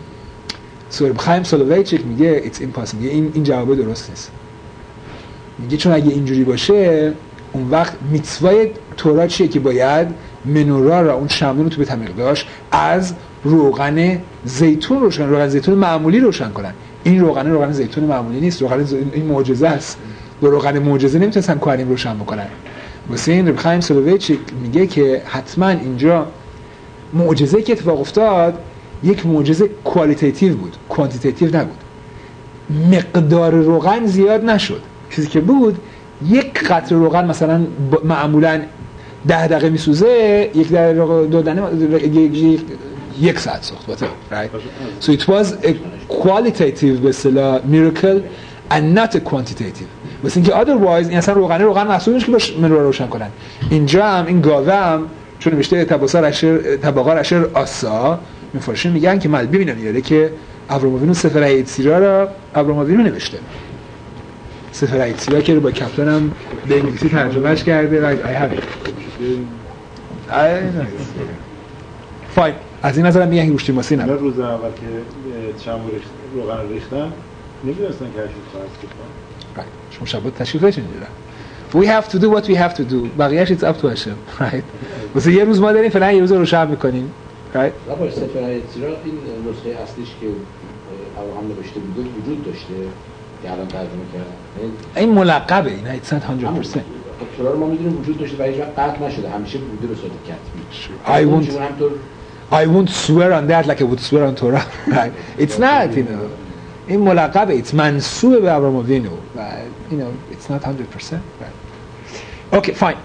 خایم سولوویچیک میگه it's impossible، میگه این جواب درست نیست. میگه چون اگه اینجوری باشه اون وقت میتوای تورا چیه که باید منورا را اون شمعدون رو تو بیت مقداش از روغن زیتون روغن زیتون معمولی روشن کنن. این روغن زیتون معمولی نیست، این معجزه است. با روغن معجزه نمیتونن کوهنیم روشن بکنن. واسه این خایم سولوویچیک میگه که حتما اینجا معجزه‌ای که اتفاق افتاد یک معجزه کوالیتیتیو بود، کوانتیتیتیو نبود. مقدار روغن زیاد نشد، چیزی که بود 1 قطره روغن مثلا معمولا 10 دقیقه میسوزه، 1 دقیقه دادن 1 ساعت ساخت. right? So it was a qualitative به اصطلاح miracle and not a quantitative. واسه اینکه otherwise این اصلا روغن محسوب میشه که باش منو روشن کنن. اینجا هم این گاوه هم چون نوشته طبقه رشر آسا میفرشون میگن که ببینن یاره که ابراماوینو سفر ایتسیرا را ابراماوینو نوشته. سفر ایتسیرا که رو با کپتان هم به انگلیسی ترجمهش کرده. I have it. فاین. از این نظرم میگن که گوشتی ماسی نه. روز اول که شمع روغن ریختن نمیدونستن که 8 روز خواهد شما شبات تشریفش اینجوره we have to do what we have to do بقیه‌اش it's up to Hashem right واسه یه روز ما داریم فعلا یه روز رو شب می‌کنیم right باشه سفر ایتزرا این نسخه اصلیش که ابراهام نوشته بوده وجود داشته که الان ترجمه کردن این ملقبه اینا it's not 100% تورا رو ما می‌دونیم وجود داشته و هیچ وقت قطع نشده همیشه بوده به صورت کتبی I won't swear on that like I would swear on Torah right it's not you know این ملقبه it's منسوب به ابراهام وینو you know it's not 100% right okay fine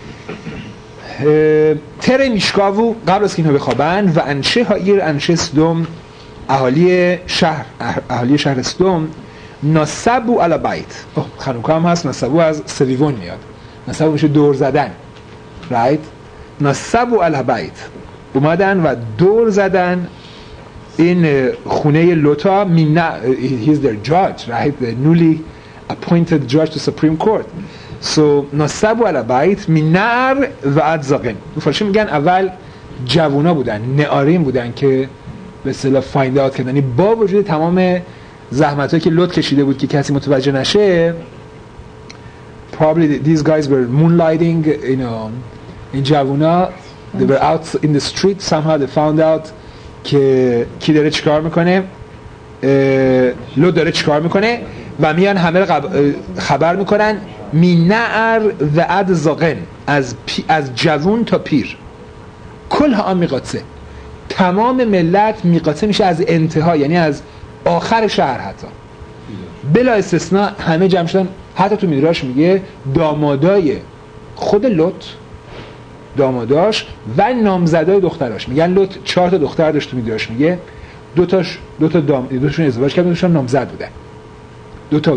تر میشکاوو قبل از که اینها بخوابن و انشه هایر انشه سدوم اهالی شهر سدوم نصبو علی بیت خانوکا هم هست نصبو از سویون میاد نصبو میشه دور زدن right نصبو علی بیت اومدن و دور زدن این خونه لوطا he's their judge right the newly appointed judge to Supreme Court so نصبو علی بیت منار و ادزاقن فارسی میگن اول جوونا بودن نعارین بودن که به اصطلاح فایند اوت کردن با وجود تمام زحمتایی که لوط کشیده بود که کسی متوجه نشه probably these guys were moonlighting you know این جوونا they were out in the street somehow they found out که کی داره چیکار میکنه لوط داره چیکار میکنه و میان همه رو خبر میکنن مینعر و ادزاقن از جوون تا پیر کل ها میقاطه تمام ملت میقاطه میشه از انتها یعنی از آخر شهر حتی بلا استثناء همه جمع شدن حتی تو میدراش میگه دامادای خود لوط داماداش و نامزدای دختراش میگن لوط 4 تا دختر داشت تو میدراش میگه دوتاشون ازدواج کردن دوتاشون نامزد بودن دو تا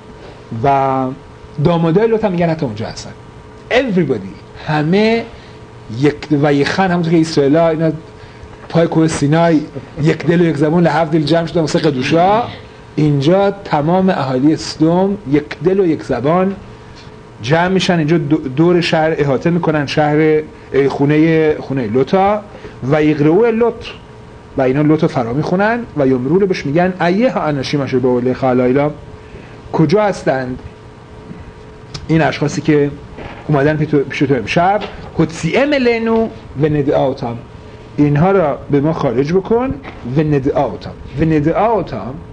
و دامادای لوط هم میگن حتی اونجا هستن everybody همه یک و یک خن همونطور که اسرائیل‌ها اینا پای کوه سینای یک دل و یک زبان لحظه دل جمع شدن واسه قدوشا اینجا تمام اهالی سدوم یک دل و یک زبان جمع میشن اینجا دور شهر احاطه میکنن شهر خونه لوطا و یقرؤ لوط و اینا لوط فرا میخونن و یمرون بهش میگن ایه ها انشیمش به اوله خلایلا کجا هستند این اشخاصی که اومدن پیش تو امشب هتسیئم لنو و ندعاوتام اینها را به ما خارج بکن و ندعاوتام